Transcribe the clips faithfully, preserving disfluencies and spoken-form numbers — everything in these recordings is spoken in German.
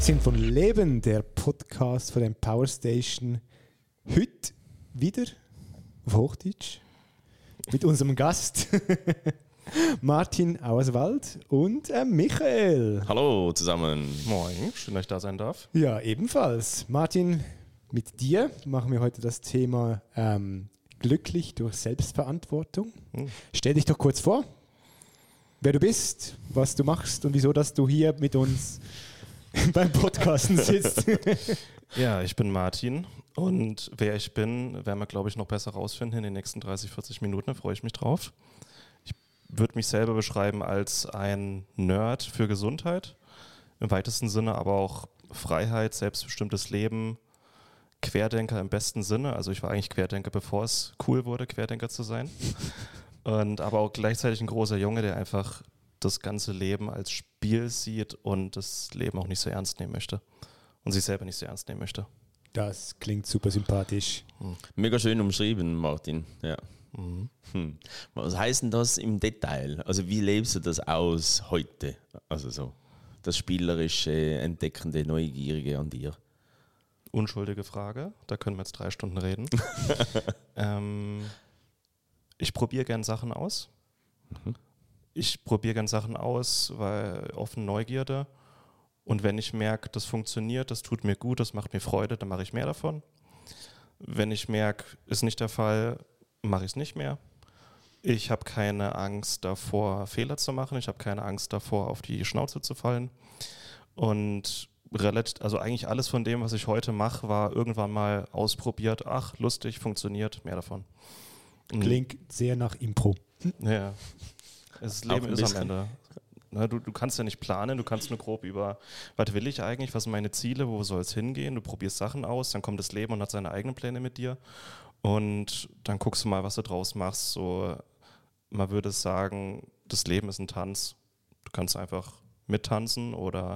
Sinn von Leben, der Podcast von der Power Station. Heute wieder auf Hochdeutsch mit unserem Gast Martin Auerswald und äh, Michael. Hallo zusammen. Moin, schön, dass ich da sein darf. Ja, ebenfalls. Martin, mit dir machen wir heute das Thema ähm, glücklich durch Selbstverantwortung. Hm. Stell dich doch kurz vor, wer du bist, was du machst und wieso, dass du hier mit uns beim Podcasten sitzt. Ja, ich bin Martin und wer ich bin, werden wir, glaube ich, noch besser rausfinden in den nächsten dreißig, vierzig Minuten, da freue ich mich drauf. Ich würde mich selber beschreiben als ein Nerd für Gesundheit, im weitesten Sinne, aber auch Freiheit, selbstbestimmtes Leben, Querdenker im besten Sinne. Also ich war eigentlich Querdenker, bevor es cool wurde, Querdenker zu sein. Und aber auch gleichzeitig ein großer Junge, der einfach das ganze Leben als Spiel sieht und das Leben auch nicht so ernst nehmen möchte und sich selber nicht so ernst nehmen möchte. Das klingt super sympathisch. Hm. Mega schön umschrieben, Martin. Ja. Mhm. Hm. Was heißt denn das im Detail? Also wie lebst du das aus heute? Also so das spielerische, entdeckende, neugierige an dir. Unschuldige Frage, da können wir jetzt drei Stunden reden. ähm, ich probiere gern Sachen aus. Mhm. Ich probiere gern Sachen aus, weil offen Neugierde. Und wenn ich merke, das funktioniert, das tut mir gut, das macht mir Freude, dann mache ich mehr davon. Wenn ich merke, ist nicht der Fall, mache ich es nicht mehr. Ich habe keine Angst davor, Fehler zu machen. Ich habe keine Angst davor, auf die Schnauze zu fallen. Und relativ, also eigentlich alles von dem, was ich heute mache, war irgendwann mal ausprobiert. Ach, lustig, funktioniert, mehr davon. Klingt sehr nach Impro. Ja. Das Leben ist am Ende. Na, du, du kannst ja nicht planen, du kannst nur grob über, was will ich eigentlich, was sind meine Ziele, wo soll es hingehen, du probierst Sachen aus, dann kommt das Leben und hat seine eigenen Pläne mit dir und dann guckst du mal, was du draus machst. So, man würde sagen, das Leben ist ein Tanz. Du kannst einfach mittanzen oder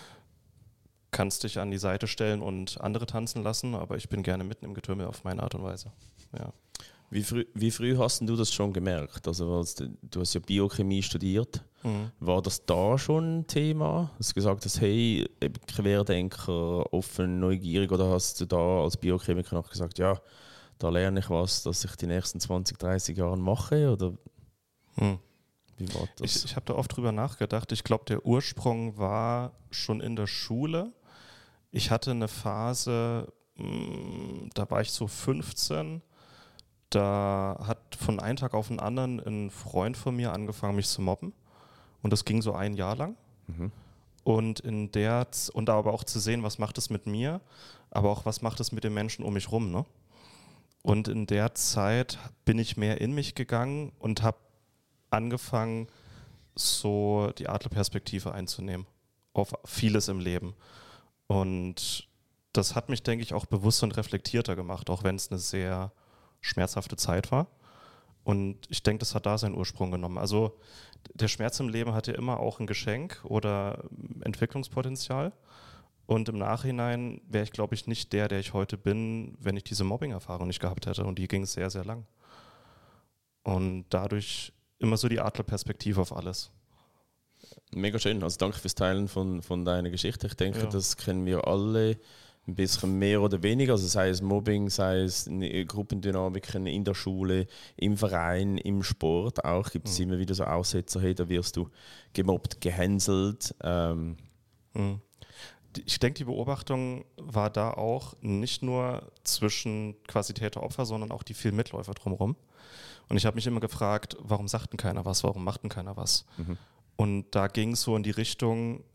kannst dich an die Seite stellen und andere tanzen lassen, aber ich bin gerne mitten im Getümmel auf meine Art und Weise. Ja. Wie früh, wie früh hast du das schon gemerkt? Also du hast ja Biochemie studiert. Mhm. War das da schon ein Thema? Hast du gesagt, dass, hey, Querdenker, offen, neugierig, oder hast du da als Biochemiker noch gesagt, ja, da lerne ich was, dass ich die nächsten zwanzig, dreißig Jahre mache? Oder mhm. wie war das? Ich, ich habe da oft drüber nachgedacht. Ich glaube, der Ursprung war schon in der Schule. Ich hatte eine Phase, mh, da war ich so fünfzehn. Da hat von einem Tag auf den anderen ein Freund von mir angefangen, mich zu mobben. Und das ging so ein Jahr lang. Mhm. Und in der und aber auch zu sehen, was macht es mit mir, aber auch was macht es mit den Menschen um mich rum. Ne? Und in der Zeit bin ich mehr in mich gegangen und habe angefangen, so die Adlerperspektive einzunehmen auf vieles im Leben. Und das hat mich, denke ich, auch bewusster und reflektierter gemacht, auch wenn es eine sehr schmerzhafte Zeit war. Und ich denke, das hat da seinen Ursprung genommen. Also der Schmerz im Leben hat ja immer auch ein Geschenk oder Entwicklungspotenzial. Und im Nachhinein wäre ich, glaube ich, nicht der, der ich heute bin, wenn ich diese Mobbing-Erfahrung nicht gehabt hätte. Und die ging sehr, sehr lang. Und dadurch immer so die Adlerperspektive auf alles. Mega schön. Also danke fürs Teilen von, von deiner Geschichte. Ich denke, ja. das kennen wir alle ein bisschen mehr oder weniger, also sei es Mobbing, sei es Gruppendynamiken in der Schule, im Verein, im Sport auch, gibt es mhm. immer wieder so Aussetzer, hey, da wirst du gemobbt, gehänselt. Ähm. Mhm. Ich denke, die Beobachtung war da auch nicht nur zwischen quasi Täter-Opfer, sondern auch die vielen Mitläufer drumherum. Und ich habe mich immer gefragt, warum sagt denn keiner was, warum macht denn keiner was? Mhm. Und da ging es so in die Richtung,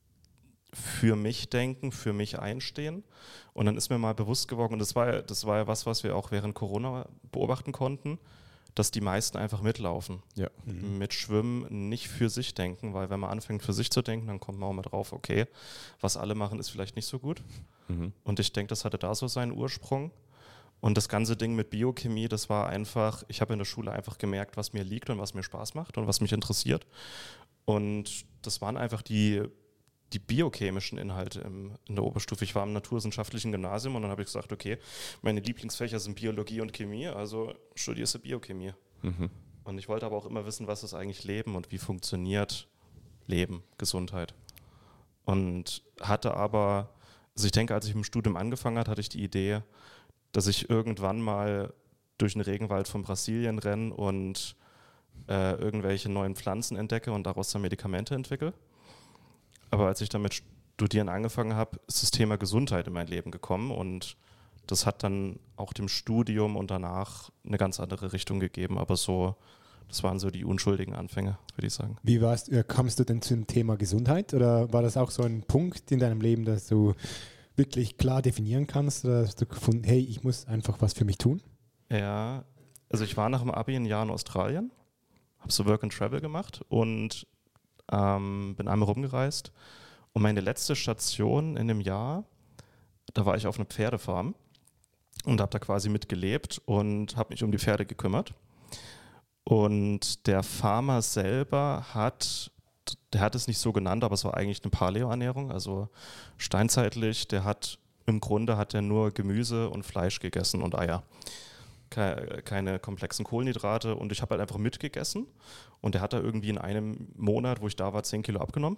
für mich denken, für mich einstehen. Und dann ist mir mal bewusst geworden, und das war, das war ja was, was wir auch während Corona beobachten konnten, dass die meisten einfach mitlaufen. Ja. Mhm. Mit Schwimmen nicht für sich denken, weil wenn man anfängt für sich zu denken, dann kommt man auch mal drauf, okay, was alle machen, ist vielleicht nicht so gut. Mhm. Und ich denke, das hatte da so seinen Ursprung. Und das ganze Ding mit Biochemie, das war einfach, ich habe in der Schule einfach gemerkt, was mir liegt und was mir Spaß macht und was mich interessiert. Und das waren einfach die die biochemischen Inhalte im, in der Oberstufe. Ich war im naturwissenschaftlichen Gymnasium und dann habe ich gesagt, okay, meine Lieblingsfächer sind Biologie und Chemie, also studierst du Biochemie. Mhm. Und ich wollte aber auch immer wissen, was ist eigentlich Leben und wie funktioniert Leben, Gesundheit. Und hatte aber, also ich denke, als ich im Studium angefangen habe, hatte ich die Idee, dass ich irgendwann mal durch den Regenwald von Brasilien renne und äh, irgendwelche neuen Pflanzen entdecke und daraus dann Medikamente entwickle. Aber als ich dann mit Studieren angefangen habe, ist das Thema Gesundheit in mein Leben gekommen und das hat dann auch dem Studium und danach eine ganz andere Richtung gegeben. Aber so, das waren so die unschuldigen Anfänge, würde ich sagen. Wie warst, äh, kamst du denn zum Thema Gesundheit oder war das auch so ein Punkt in deinem Leben, dass du wirklich klar definieren kannst, oder hast du gefunden, hey, ich muss einfach was für mich tun? Ja, also ich war nach dem Abi ein Jahr in Australien, habe so Work and Travel gemacht und ähm, bin einmal rumgereist. Und meine letzte Station in dem Jahr, da war ich auf einer Pferdefarm und habe da quasi mitgelebt und habe mich um die Pferde gekümmert. Und der Farmer selber hat, der hat es nicht so genannt, aber es war eigentlich eine Paleo-Ernährung, also steinzeitlich. Der hat, im Grunde hat er nur Gemüse und Fleisch gegessen und Eier. Ke- keine komplexen Kohlenhydrate und ich habe halt einfach mitgegessen und der hat da irgendwie in einem Monat, wo ich da war, zehn Kilo abgenommen.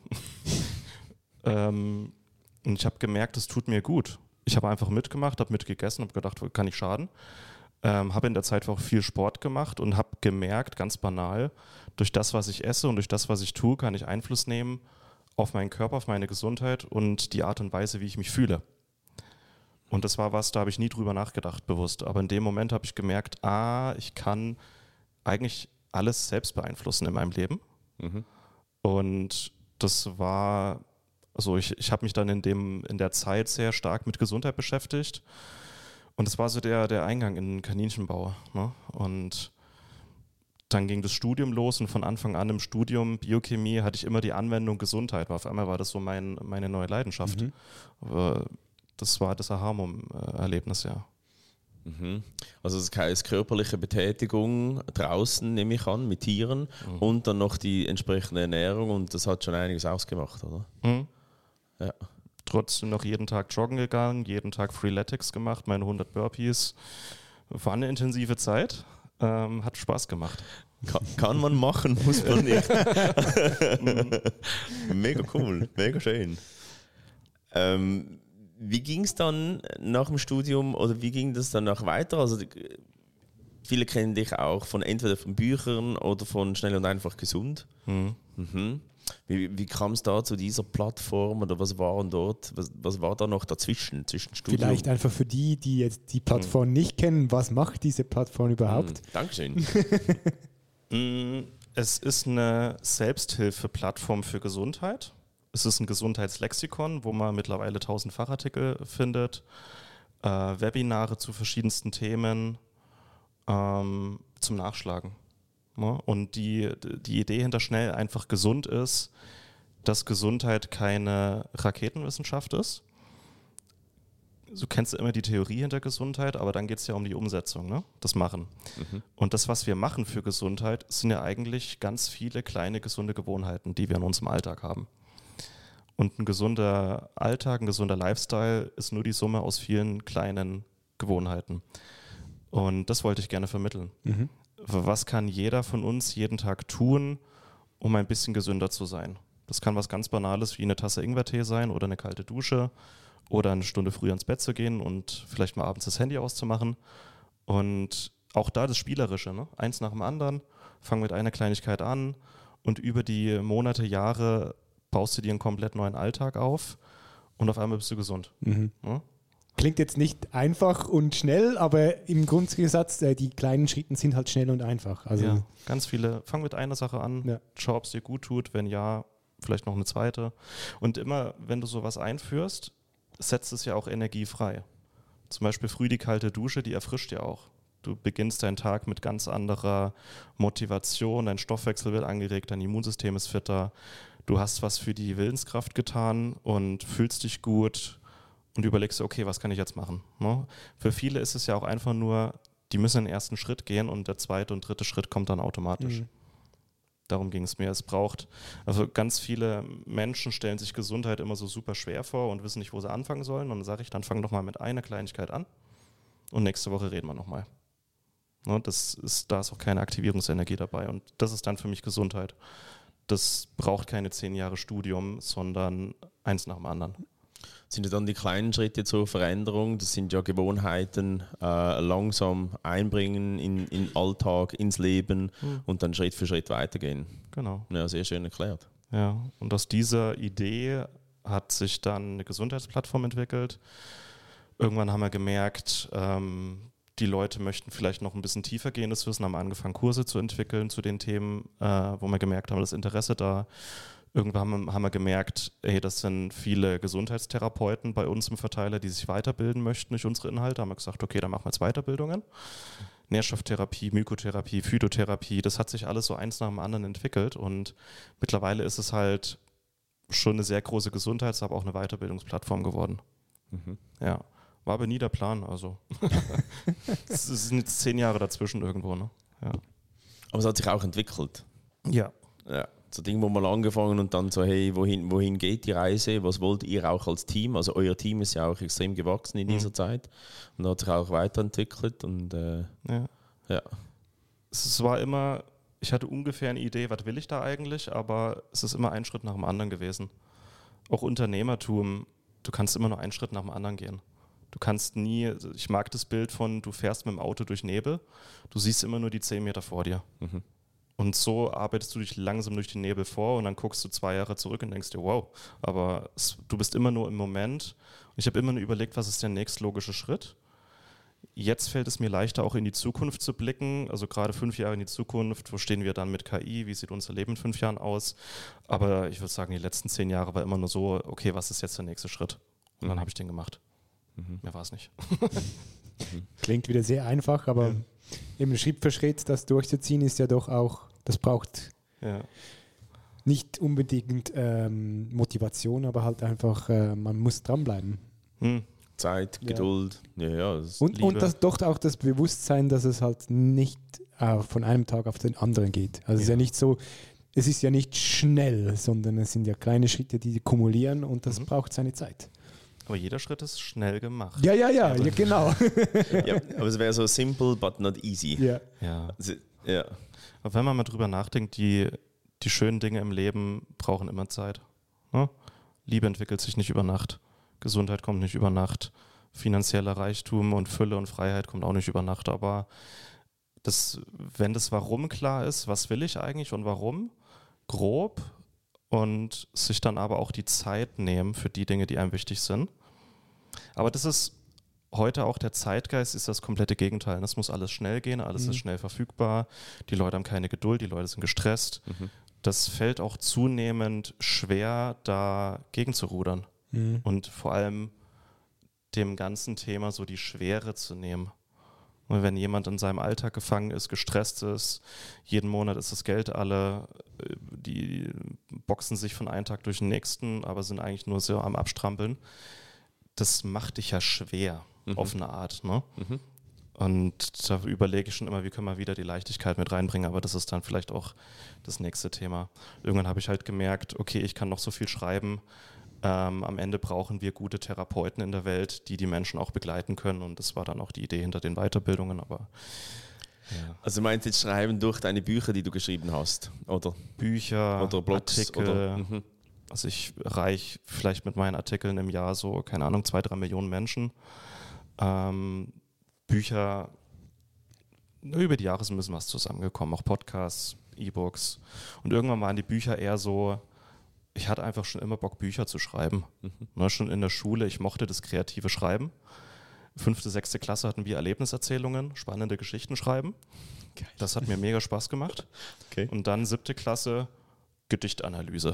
ähm, und ich habe gemerkt, das tut mir gut. Ich habe einfach mitgemacht, habe mitgegessen, habe gedacht, kann nicht schaden. Ähm, habe in der Zeit auch viel Sport gemacht und habe gemerkt, ganz banal, durch das, was ich esse und durch das, was ich tue, kann ich Einfluss nehmen auf meinen Körper, auf meine Gesundheit und die Art und Weise, wie ich mich fühle. Und das war was, da habe ich nie drüber nachgedacht, bewusst. Aber in dem Moment habe ich gemerkt, ah, ich kann eigentlich alles selbst beeinflussen in meinem Leben. Mhm. Und das war, also ich, ich habe mich dann in, dem, in der Zeit sehr stark mit Gesundheit beschäftigt. Und das war so der, der Eingang in den Kaninchenbau. Ne? Und dann ging das Studium los und von Anfang an im Studium Biochemie hatte ich immer die Anwendung Gesundheit. Auf einmal war das so mein, meine neue Leidenschaft. Mhm. Das war das Aha-Erlebnis, ja. Mhm. Also das heisst körperliche Betätigung draußen, nehme ich an, mit Tieren mhm. und dann noch die entsprechende Ernährung und das hat schon einiges ausgemacht, oder? Mhm. Ja. Trotzdem noch jeden Tag joggen gegangen, jeden Tag Freeletics gemacht, meine hundert Burpees. War eine intensive Zeit, ähm, hat Spaß gemacht. Kann, kann man machen, muss man nicht. Mega cool, mega schön. Ähm, wie ging es dann nach dem Studium oder wie ging das danach weiter? Also die, viele kennen dich auch von entweder von Büchern oder von Schnell und einfach gesund. Mhm. Mhm. Wie, wie kam es da zu dieser Plattform oder was war dort? Was, was war da noch dazwischen zwischen Studium? Vielleicht einfach für die, die jetzt die Plattform mhm. nicht kennen, was macht diese Plattform überhaupt? Mhm. Dankeschön. Es ist eine Selbsthilfe-Plattform für Gesundheit. Es ist ein Gesundheitslexikon, wo man mittlerweile tausend Fachartikel findet, äh, Webinare zu verschiedensten Themen ähm, zum Nachschlagen. Ja? Und die, die Idee hinter Schnell einfach gesund ist, dass Gesundheit keine Raketenwissenschaft ist. Du kennst immer die Theorie hinter Gesundheit, aber dann geht es ja um die Umsetzung, ne? Das Machen. Mhm. Und das, was wir machen für Gesundheit, sind ja eigentlich ganz viele kleine gesunde Gewohnheiten, die wir in unserem Alltag haben. Und ein gesunder Alltag, ein gesunder Lifestyle ist nur die Summe aus vielen kleinen Gewohnheiten. Und das wollte ich gerne vermitteln. Mhm. Was kann jeder von uns jeden Tag tun, um ein bisschen gesünder zu sein? Das kann was ganz Banales wie eine Tasse Ingwertee sein oder eine kalte Dusche oder eine Stunde früher ins Bett zu gehen und vielleicht mal abends das Handy auszumachen. Und auch da das Spielerische, ne? Eins nach dem anderen, fang mit einer Kleinigkeit an und über die Monate, Jahre baust du dir einen komplett neuen Alltag auf und auf einmal bist du gesund. Mhm. Ja? Klingt jetzt nicht einfach und schnell, aber im Grundsatz, äh, die kleinen Schritte sind halt schnell und einfach. Also ja, ganz viele. Fang mit einer Sache an, ja. Schau, ob es dir gut tut, wenn ja, vielleicht noch eine zweite. Und immer, wenn du sowas einführst, setzt es ja auch Energie frei. Zum Beispiel früh die kalte Dusche, die erfrischt ja auch. Du beginnst deinen Tag mit ganz anderer Motivation, dein Stoffwechsel wird angeregt, dein Immunsystem ist fitter. Du hast was für die Willenskraft getan und fühlst dich gut und überlegst, okay, was kann ich jetzt machen? Ne? Für viele ist es ja auch einfach nur, die müssen den ersten Schritt gehen und der zweite und dritte Schritt kommt dann automatisch. Mhm. Darum ging es mir. Es braucht, also ganz viele Menschen stellen sich Gesundheit immer so super schwer vor und wissen nicht, wo sie anfangen sollen. Und dann sage ich, dann fang doch mal mit einer Kleinigkeit an und nächste Woche reden wir nochmal. Ne? Das ist, da ist auch keine Aktivierungsenergie dabei und das ist dann für mich Gesundheit. Das braucht keine zehn Jahre Studium, sondern eins nach dem anderen. Sind ja dann die kleinen Schritte zur Veränderung, das sind ja Gewohnheiten, äh, langsam einbringen in, in den Alltag, ins Leben mhm. und dann Schritt für Schritt weitergehen. Genau. Ja, sehr schön erklärt. Ja, und aus dieser Idee hat sich dann eine Gesundheitsplattform entwickelt. Irgendwann haben wir gemerkt, ähm, die Leute möchten vielleicht noch ein bisschen tiefer gehendes Wissen, haben angefangen, Kurse zu entwickeln zu den Themen, äh, wo wir gemerkt haben, das Interesse da. Irgendwann haben, haben wir gemerkt, ey, das sind viele Gesundheitstherapeuten bei uns im Verteiler, die sich weiterbilden möchten durch unsere Inhalte. Haben wir gesagt, okay, dann machen wir jetzt Weiterbildungen. Nährstofftherapie, Mykotherapie, Phytotherapie, das hat sich alles so eins nach dem anderen entwickelt und mittlerweile ist es halt schon eine sehr große Gesundheits-, aber auch eine Weiterbildungsplattform geworden. Mhm. Ja, war aber nie der Plan, also es sind jetzt zehn Jahre dazwischen irgendwo, ne? Ja. Aber es hat sich auch entwickelt. Ja. Ja. So Ding, wo mal angefangen und dann so, hey, wohin, wohin geht die Reise? Was wollt ihr auch als Team? Also euer Team ist ja auch extrem gewachsen in dieser mhm. Zeit und hat sich auch weiterentwickelt und äh, ja. ja. Es war immer, ich hatte ungefähr eine Idee, was will ich da eigentlich, aber es ist immer ein Schritt nach dem anderen gewesen. Auch Unternehmertum, du kannst immer nur einen Schritt nach dem anderen gehen. Du kannst nie, ich mag das Bild von, du fährst mit dem Auto durch Nebel, du siehst immer nur die zehn Meter vor dir. Mhm. Und so arbeitest du dich langsam durch den Nebel vor und dann guckst du zwei Jahre zurück und denkst dir, wow, aber es, du bist immer nur im Moment. Und ich habe immer nur überlegt, was ist der nächstlogische Schritt. Jetzt fällt es mir leichter, auch in die Zukunft zu blicken, also gerade fünf Jahre in die Zukunft, wo stehen wir dann mit K I, wie sieht unser Leben in fünf Jahren aus. Aber ich würde sagen, die letzten zehn Jahre war immer nur so, okay, was ist jetzt der nächste Schritt? Und dann habe ich den gemacht. Mhm. Mehr war es nicht. Klingt wieder sehr einfach, aber ja. eben Schritt für Schritt das durchzuziehen ist ja doch auch, das braucht ja. nicht unbedingt ähm, Motivation, aber halt einfach, äh, man muss dranbleiben. Hm. Zeit, Geduld, ja, ja, ja das und, und das, doch auch das Bewusstsein, dass es halt nicht äh, von einem Tag auf den anderen geht. Also ja. es ist ja nicht so, es ist ja nicht schnell, sondern es sind ja kleine Schritte, die kumulieren und das mhm. braucht seine Zeit. Aber jeder Schritt ist schnell gemacht. Ja, ja, ja, ja genau. ja, aber es wäre so simple, but not easy. Ja. Ja. Also, ja. Aber wenn man mal drüber nachdenkt, die, die schönen Dinge im Leben brauchen immer Zeit. Ne? Liebe entwickelt sich nicht über Nacht. Gesundheit kommt nicht über Nacht. Finanzieller Reichtum und Fülle und Freiheit kommt auch nicht über Nacht. Aber das, wenn das Warum klar ist, was will ich eigentlich und warum, grob und sich dann aber auch die Zeit nehmen für die Dinge, die einem wichtig sind. Aber das ist heute auch der Zeitgeist, ist das komplette Gegenteil. Es muss alles schnell gehen, alles mhm. ist schnell verfügbar. Die Leute haben keine Geduld, die Leute sind gestresst. Mhm. Das fällt auch zunehmend schwer, da gegenzurudern. Mhm. Und vor allem dem ganzen Thema so die Schwere zu nehmen. Und wenn jemand in seinem Alltag gefangen ist, gestresst ist, jeden Monat ist das Geld alle, die boxen sich von einem Tag durch den nächsten, aber sind eigentlich nur so am Abstrampeln. Das macht dich ja schwer, mhm. auf eine Art. Ne? Mhm. Und da überlege ich schon immer, wie können wir wieder die Leichtigkeit mit reinbringen, aber das ist dann vielleicht auch das nächste Thema. Irgendwann habe ich halt gemerkt, okay, ich kann noch so viel schreiben, ähm, am Ende brauchen wir gute Therapeuten in der Welt, die die Menschen auch begleiten können und das war dann auch die Idee hinter den Weiterbildungen, aber ja. Also du meinst jetzt schreiben durch deine Bücher, die du geschrieben hast, oder? Bücher, oder Blogs, Artikel, oder, mhm. also ich erreiche vielleicht mit meinen Artikeln im Jahr so, keine Ahnung, zwei, drei Millionen Menschen. Ähm, Bücher, über die Jahre sind ein bisschen was zusammengekommen, auch Podcasts, E-Books. Und irgendwann waren die Bücher eher so, ich hatte einfach schon immer Bock, Bücher zu schreiben. Mhm. Ne, schon in der Schule, ich mochte das kreative Schreiben. Fünfte, sechste Klasse hatten wir Erlebniserzählungen, spannende Geschichten schreiben. Geil. Das hat mir mega Spaß gemacht. Okay. Und dann siebte Klasse, Gedichtanalyse.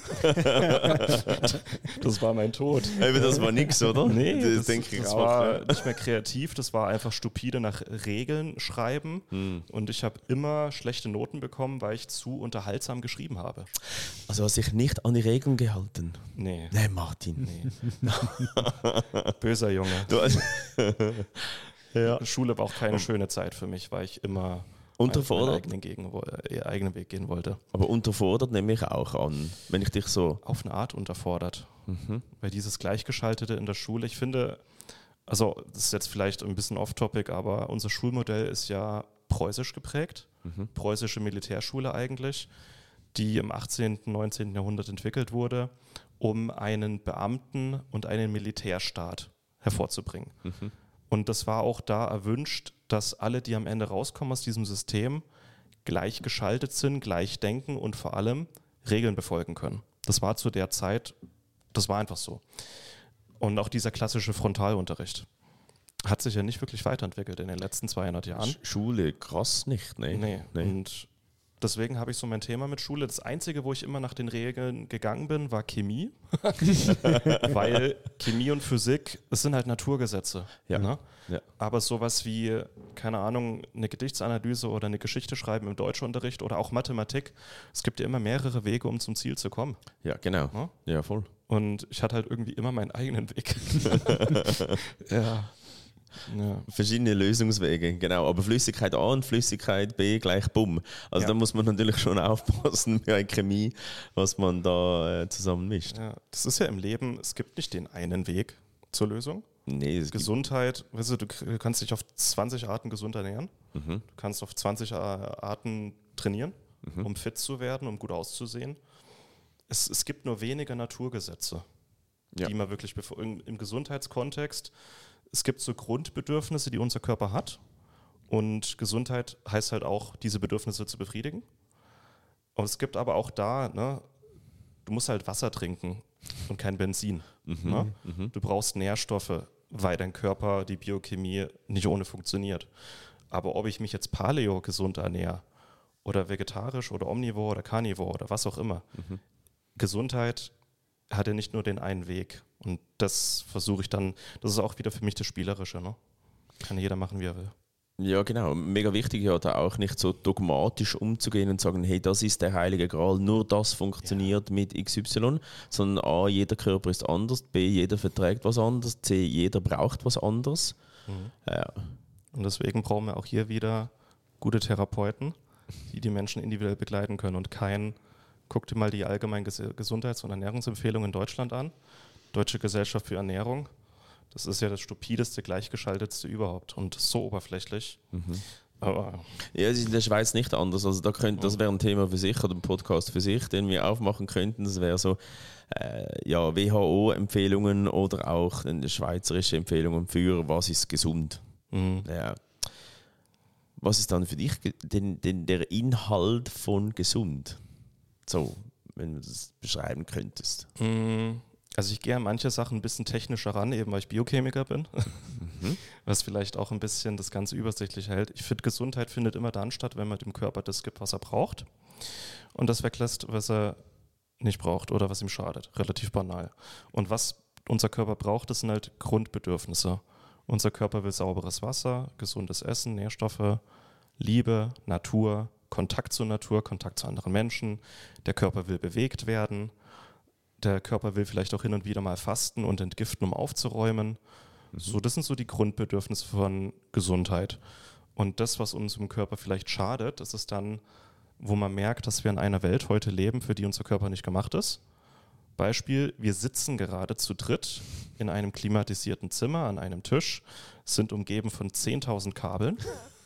Das war mein Tod. Aber das war nix, oder? Nee, das, das, denke ich das auch, war ja. nicht mehr kreativ, das war einfach stupide nach Regeln schreiben. Hm. Und ich habe immer schlechte Noten bekommen, weil ich zu unterhaltsam geschrieben habe. Also hast du dich nicht an die Regeln gehalten? Nee. Nee, Martin. Nee. Böser Junge. Du, also ja. Schule war auch keine schöne Zeit für mich, weil ich immer unterfordert? Meinen eigenen, Gegen- eigenen Weg gehen wollte. Aber unterfordert nehme ich auch an, wenn ich dich so... Auf eine Art unterfordert. Mhm. Weil dieses Gleichgeschaltete in der Schule, ich finde, also das ist jetzt vielleicht ein bisschen off-topic, aber unser Schulmodell ist ja preußisch geprägt, mhm. preußische Militärschule eigentlich. die im achtzehnten, neunzehnten Jahrhundert entwickelt wurde, um einen Beamten- und einen Militärstaat hervorzubringen. Mhm. Und das war auch da erwünscht, dass alle, die am Ende rauskommen aus diesem System, gleich geschaltet sind, gleich denken und vor allem Regeln befolgen können. Das war zu der Zeit, das war einfach so. Und auch dieser klassische Frontalunterricht hat sich ja nicht wirklich weiterentwickelt in den letzten zweihundert Jahren. Schule, krass nicht, ne? Nee. nee. Und deswegen habe ich so mein Thema mit Schule. Das Einzige, wo ich immer nach den Regeln gegangen bin, war Chemie. Weil Chemie und Physik, es sind halt Naturgesetze. Ja. Ne? Ja. Aber sowas wie, keine Ahnung, eine Gedichtsanalyse oder eine Geschichte schreiben im Deutschunterricht oder auch Mathematik, es gibt ja immer mehrere Wege, um zum Ziel zu kommen. Ja, genau. Ne? Ja, voll. Und ich hatte halt irgendwie immer meinen eigenen Weg. ja. Ja. Verschiedene Lösungswege, genau. Aber Flüssigkeit A und Flüssigkeit B gleich Bumm. Also ja. da muss man natürlich schon aufpassen bei Chemie, was man da äh, zusammen mischt. Ja. Das ist ja im Leben, es gibt nicht den einen Weg zur Lösung. Nee, es Gesundheit, weißt du, du kannst dich auf zwanzig Arten gesund ernähren. Mhm. Du kannst auf zwanzig Arten trainieren, mhm. um fit zu werden, um gut auszusehen. Es, es gibt nur wenige Naturgesetze, ja. die man wirklich im, im Gesundheitskontext. Es gibt so Grundbedürfnisse, die unser Körper hat. Und Gesundheit heißt halt auch, diese Bedürfnisse zu befriedigen. Und es gibt aber auch da, ne, du musst halt Wasser trinken und kein Benzin. Mhm, ne? mhm. Du brauchst Nährstoffe, weil dein Körper, die Biochemie nicht ohne funktioniert. Aber ob ich mich jetzt Paleo gesund ernähre oder vegetarisch oder omnivor oder carnivor oder was auch immer, mhm. Gesundheit hat ja nicht nur den einen Weg. Und das versuche ich dann, das ist auch wieder für mich das Spielerische. Ne? Kann jeder machen, wie er will. Ja, genau. Mega wichtig ja da auch nicht so dogmatisch umzugehen und sagen, hey, das ist der heilige Gral, nur das funktioniert ja. mit X Y, sondern A, jeder Körper ist anders, B, jeder verträgt was anderes, C, jeder braucht was anderes. Mhm. Ja. Und deswegen brauchen wir auch hier wieder gute Therapeuten, die die Menschen individuell begleiten können und kein, guck dir mal die allgemeinen Gesundheits- und Ernährungsempfehlungen in Deutschland an. Deutsche Gesellschaft für Ernährung. Das ist ja das stupideste, gleichgeschaltetste überhaupt und so oberflächlich. Mhm. Aber ja, es ist in der Schweiz nicht anders. Also da könnt, das wäre ein Thema für sich oder ein Podcast für sich, den wir aufmachen könnten. Das wäre so äh, ja, W H O-Empfehlungen oder auch schweizerische Empfehlungen für was ist gesund. mhm. Ja. Was ist dann für dich den, den, der Inhalt von gesund? So, wenn du das beschreiben könntest. Mhm. Also ich gehe an manche Sachen ein bisschen technischer ran, eben weil ich Biochemiker bin, mhm. was vielleicht auch ein bisschen das Ganze übersichtlich hält. Ich finde, Gesundheit findet immer dann statt, wenn man dem Körper das gibt, was er braucht und das weglässt, was er nicht braucht oder was ihm schadet. Relativ banal. Und was unser Körper braucht, das sind halt Grundbedürfnisse. Unser Körper will sauberes Wasser, gesundes Essen, Nährstoffe, Liebe, Natur, Kontakt zur Natur, Kontakt zu anderen Menschen. Der Körper will bewegt werden. Der Körper will vielleicht auch hin und wieder mal fasten und entgiften, um aufzuräumen. Mhm. So, das sind so die Grundbedürfnisse von Gesundheit. Und das, was unserem Körper vielleicht schadet, das ist dann, wo man merkt, dass wir in einer Welt heute leben, für die unser Körper nicht gemacht ist. Beispiel, wir sitzen gerade zu dritt in einem klimatisierten Zimmer an einem Tisch, sind umgeben von zehntausend Kabeln.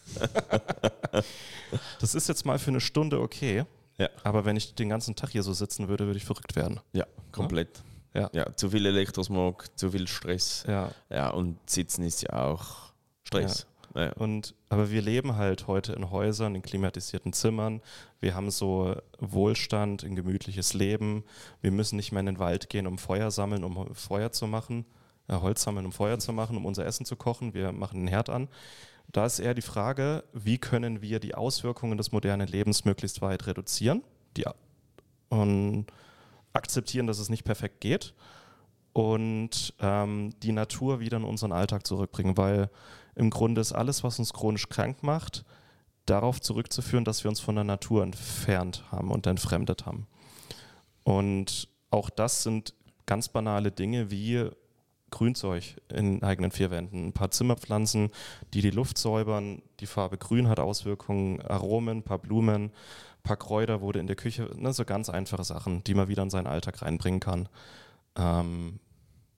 Das ist jetzt mal für eine Stunde okay. Ja. Aber wenn ich den ganzen Tag hier so sitzen würde, würde ich verrückt werden. Ja, komplett. Ja, ja zu viel Elektrosmog, zu viel Stress. Ja, ja und Sitzen ist ja auch Stress. Ja. Ja. Und, aber wir leben halt heute in Häusern, in klimatisierten Zimmern. Wir haben so Wohlstand, ein gemütliches Leben. Wir müssen nicht mehr in den Wald gehen, um Feuer sammeln, um Feuer zu machen, äh, Holz sammeln, um Feuer zu machen, um unser Essen zu kochen. Wir machen einen Herd an. Da ist eher die Frage, wie können wir die Auswirkungen des modernen Lebens möglichst weit reduzieren die, und akzeptieren, dass es nicht perfekt geht und ähm, die Natur wieder in unseren Alltag zurückbringen, weil im Grunde ist alles, was uns chronisch krank macht, darauf zurückzuführen, dass wir uns von der Natur entfernt haben und entfremdet haben. Und auch das sind ganz banale Dinge wie Grünzeug in eigenen vier Wänden, ein paar Zimmerpflanzen, die die Luft säubern, die Farbe Grün hat Auswirkungen, Aromen, ein paar Blumen, ein paar Kräuter wurde in der Küche, ne, so ganz einfache Sachen, die man wieder in seinen Alltag reinbringen kann. Ähm,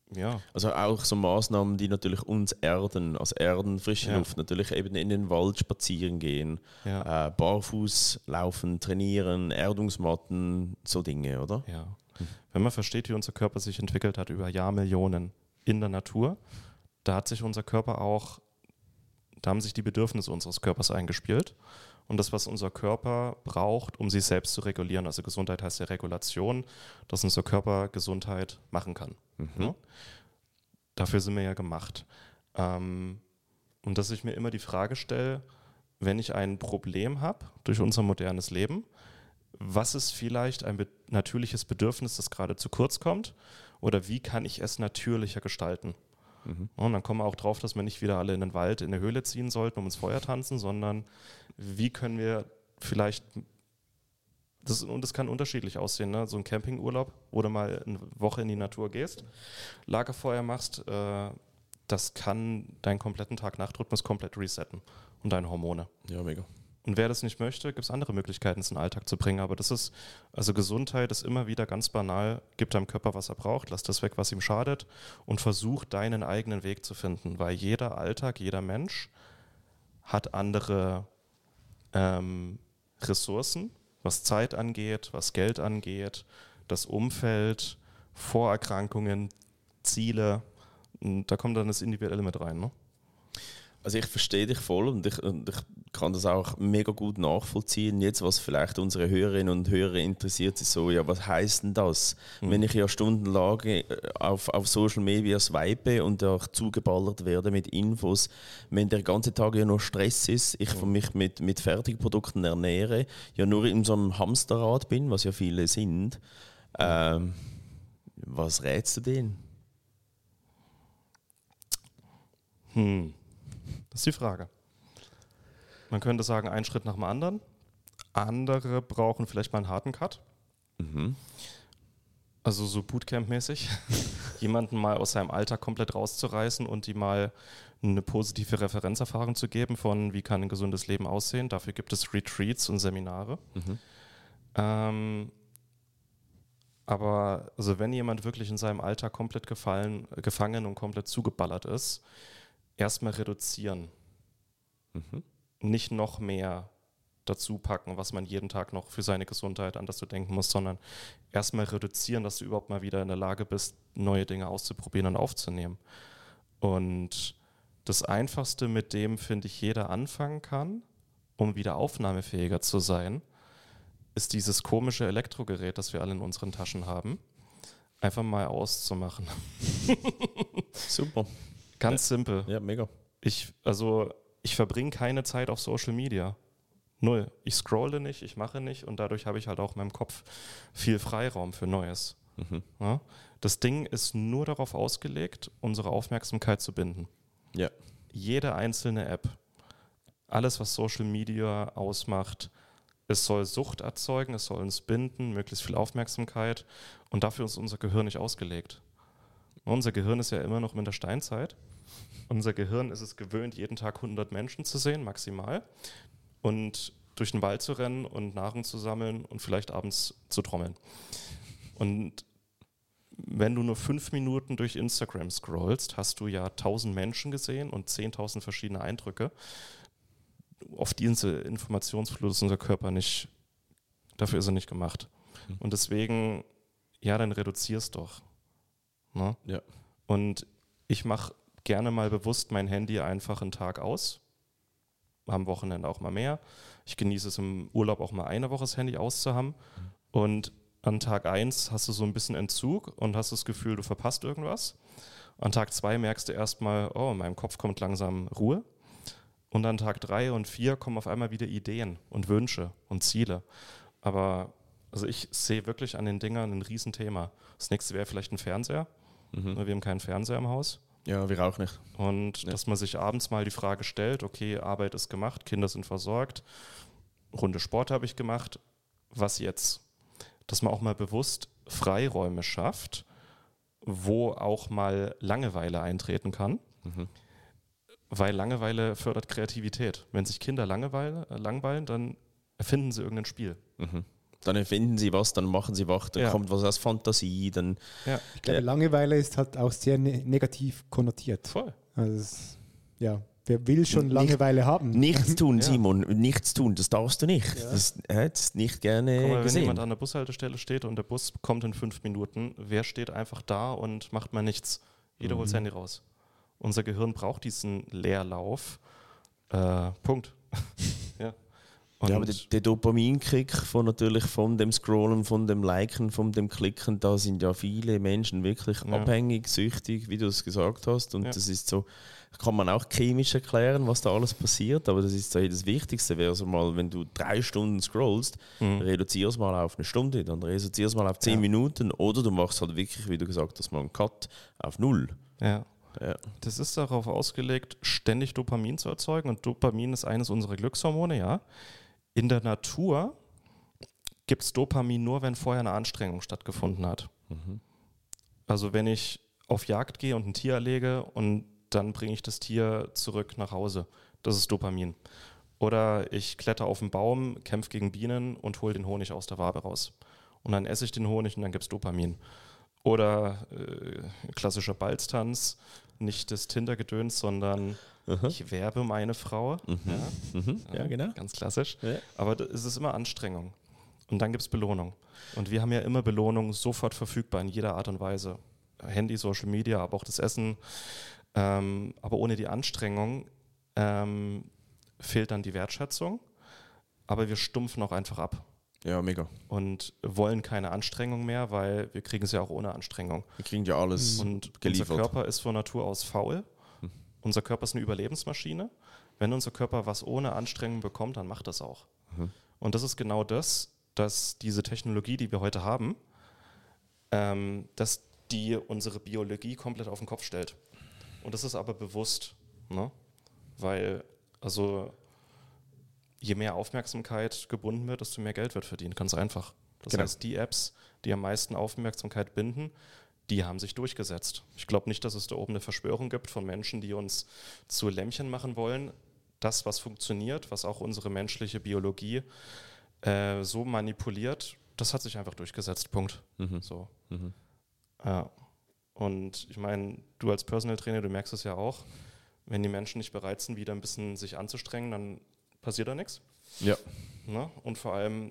Ja. Also auch so Maßnahmen, die natürlich uns erden, also Erden, frische Ja. Luft, natürlich eben in den Wald spazieren gehen, Ja. äh, barfuß laufen, trainieren, Erdungsmatten, so Dinge, oder? Ja. Wenn man versteht, wie unser Körper sich entwickelt hat über Jahrmillionen in der Natur, da hat sich unser Körper auch, da haben sich die Bedürfnisse unseres Körpers eingespielt. Und das, was unser Körper braucht, um sich selbst zu regulieren, also Gesundheit heißt ja Regulation, dass unser Körper Gesundheit machen kann. Mhm. Ja? Dafür sind wir ja gemacht. Ähm, und dass ich mir immer die Frage stelle, wenn ich ein Problem habe durch unser modernes Leben, was ist vielleicht ein be- natürliches Bedürfnis, das gerade zu kurz kommt, oder wie kann ich es natürlicher gestalten? Mhm. Und dann kommen wir auch drauf, dass wir nicht wieder alle in den Wald, in eine Höhle ziehen sollten, um ins Feuer tanzen, sondern wie können wir vielleicht, das, und das kann unterschiedlich aussehen, ne? So ein Campingurlaub, wo du mal eine Woche in die Natur gehst, Lagerfeuer machst, äh, das kann deinen kompletten Tag-Nacht-Rhythmus komplett resetten und deine Hormone. Ja, mega. Und wer das nicht möchte, gibt es andere Möglichkeiten, es in den Alltag zu bringen. Aber das ist, also Gesundheit ist immer wieder ganz banal, gib deinem Körper, was er braucht, lass das weg, was ihm schadet und versuch deinen eigenen Weg zu finden. Weil jeder Alltag, jeder Mensch hat andere ähm, Ressourcen, was Zeit angeht, was Geld angeht, das Umfeld, Vorerkrankungen, Ziele. Und da kommt dann das Individuelle mit rein, ne? Also ich verstehe dich voll und ich, und ich kann das auch mega gut nachvollziehen. Jetzt, was vielleicht unsere Hörerinnen und Hörer interessiert, ist so, ja, was heißt denn das? Mhm. Wenn ich ja stundenlang auf, auf Social Media swipe und auch zugeballert werde mit Infos, wenn der ganze Tag ja nur Stress ist, ich mhm. mich mit, mit Fertigprodukten ernähre, ja nur in so einem Hamsterrad bin, was ja viele sind, ähm, was rätst du denen? Hm. Das ist die Frage. Man könnte sagen, einen Schritt nach dem anderen. Andere brauchen vielleicht mal einen harten Cut. Mhm. Also so Bootcamp-mäßig. Jemanden mal aus seinem Alltag komplett rauszureißen und ihm mal eine positive Referenzerfahrung zu geben von, wie kann ein gesundes Leben aussehen. Dafür gibt es Retreats und Seminare. Mhm. Ähm, aber also wenn jemand wirklich in seinem Alltag komplett gefallen, gefangen und komplett zugeballert ist, erstmal reduzieren. Mhm. Nicht noch mehr dazu packen, was man jeden Tag noch für seine Gesundheit, an das du denken musst, sondern erstmal reduzieren, dass du überhaupt mal wieder in der Lage bist, neue Dinge auszuprobieren und aufzunehmen. Und das Einfachste, mit dem, finde ich, jeder anfangen kann, um wieder aufnahmefähiger zu sein, ist dieses komische Elektrogerät, das wir alle in unseren Taschen haben, einfach mal auszumachen. Super. Ganz ja. simpel. Ja, mega. Ich, also, ich verbringe keine Zeit auf Social Media. Null. Ich scrolle nicht, ich mache nicht und dadurch habe ich halt auch in meinem Kopf viel Freiraum für Neues. Mhm. Ja? Das Ding ist nur darauf ausgelegt, unsere Aufmerksamkeit zu binden. Ja. Jede einzelne App, alles, was Social Media ausmacht, es soll Sucht erzeugen, es soll uns binden, möglichst viel Aufmerksamkeit und dafür ist unser Gehirn nicht ausgelegt. Unser Gehirn ist ja immer noch in der Steinzeit. Unser Gehirn ist es gewöhnt, jeden Tag hundert Menschen zu sehen, maximal. Und durch den Wald zu rennen und Nahrung zu sammeln und vielleicht abends zu trommeln. Und wenn du nur fünf Minuten durch Instagram scrollst, hast du ja tausend Menschen gesehen und zehntausend verschiedene Eindrücke. Auf diese Informationsflut ist unser Körper nicht, dafür ist er nicht gemacht. Mhm. Und deswegen, ja, dann reduzierst doch. Ne? Ja. Und ich mache gerne mal bewusst mein Handy einfach einen Tag aus. Am Wochenende auch mal mehr. Ich genieße es im Urlaub auch mal eine Woche das Handy auszuhaben. Mhm. Und an Tag eins hast du so ein bisschen Entzug und hast das Gefühl, du verpasst irgendwas. An Tag zwei merkst du erstmal, oh, in meinem Kopf kommt langsam Ruhe. Und an Tag drei und vier kommen auf einmal wieder Ideen und Wünsche und Ziele. Aber also ich sehe wirklich an den Dingern ein Riesenthema. Das nächste wäre vielleicht ein Fernseher. Mhm. Wir haben keinen Fernseher im Haus. Ja, wir auch nicht. Und ja. dass man sich abends mal die Frage stellt, okay, Arbeit ist gemacht, Kinder sind versorgt, Runde Sport habe ich gemacht, was jetzt? Dass man auch mal bewusst Freiräume schafft, wo auch mal Langeweile eintreten kann, mhm. weil Langeweile fördert Kreativität. Wenn sich Kinder Langeweile, äh, langweilen, dann erfinden sie irgendein Spiel. Mhm. Dann erfinden sie was, dann machen sie was, dann Ja. kommt was aus Fantasie, dann... Ja, Ich glaube, Langeweile ist halt auch sehr ne negativ konnotiert. voll. Also es, ja, wer will schon Nicht- Langeweile haben? Nichts tun, Ja. Simon, nichts tun, das darfst du nicht. Ja. Das, äh, das ist nicht gerne Guck mal, wenn gesehen. jemand an der Bushaltestelle steht und der Bus kommt in fünf Minuten, wer steht einfach da und macht mal nichts? Jeder holt Mhm. das Handy raus. Unser Gehirn braucht diesen Leerlauf. Äh, Punkt. ja. Und Ja, aber der, der Dopaminkick von natürlich von dem Scrollen, von dem Liken, von dem Klicken, da sind ja viele Menschen wirklich Ja. abhängig, süchtig, wie du es gesagt hast. Und Ja. das ist so, kann man auch chemisch erklären, was da alles passiert, aber das ist so, das Wichtigste wäre so mal, wenn du drei Stunden scrollst, Mhm. reduzier es mal auf eine Stunde, dann reduzier es mal auf zehn Ja. Minuten oder du machst halt wirklich, wie du gesagt hast, mal einen Cut auf null. Ja. Ja. Das ist darauf ausgelegt, ständig Dopamin zu erzeugen. Und Dopamin ist eines unserer Glückshormone, ja. In der Natur gibt es Dopamin nur, wenn vorher eine Anstrengung stattgefunden hat. Mhm. Also wenn ich auf Jagd gehe und ein Tier erlege und dann bringe ich das Tier zurück nach Hause. Das ist Dopamin. Oder ich kletter auf einen Baum, kämpfe gegen Bienen und hole den Honig aus der Wabe raus. Und dann esse ich den Honig und dann gibt es Dopamin. Oder äh, klassischer Balztanz, nicht das Tinder-Gedöns, sondern Aha. ich werbe meine Frau. Mhm. Ja, Mhm. Ja, genau. Ganz klassisch. Ja. Aber da- es ist immer Anstrengung. Und dann gibt es Belohnung. Und wir haben ja immer Belohnung sofort verfügbar in jeder Art und Weise. Handy, Social Media, aber auch das Essen. Ähm, aber ohne die Anstrengung ähm, fehlt dann die Wertschätzung. Aber wir stumpfen auch einfach ab Ja, mega. und wollen keine Anstrengung mehr, weil wir kriegen es ja auch ohne Anstrengung. Wir kriegen ja alles Und geliefert. unser Körper ist von Natur aus faul. Hm. Unser Körper ist eine Überlebensmaschine. Wenn unser Körper was ohne Anstrengung bekommt, dann macht das auch. Mhm. Und das ist genau das, dass diese Technologie, die wir heute haben, ähm, dass die unsere Biologie komplett auf den Kopf stellt. Und das ist aber bewusst, ne? Weil, also je mehr Aufmerksamkeit gebunden wird, desto mehr Geld wird verdient. Ganz einfach. Das Genau. heißt, die Apps, die am meisten Aufmerksamkeit binden, die haben sich durchgesetzt. Ich glaube nicht, dass es da oben eine Verschwörung gibt von Menschen, die uns zu Lämmchen machen wollen. Das, was funktioniert, was auch unsere menschliche Biologie äh, so manipuliert, das hat sich einfach durchgesetzt. Punkt. Mhm. So. Mhm. Ja. Und ich meine, du als Personal Trainer, du merkst es ja auch, wenn die Menschen nicht bereit sind, wieder ein bisschen sich anzustrengen, dann passiert da nichts. Ja. Ne? Und vor allem,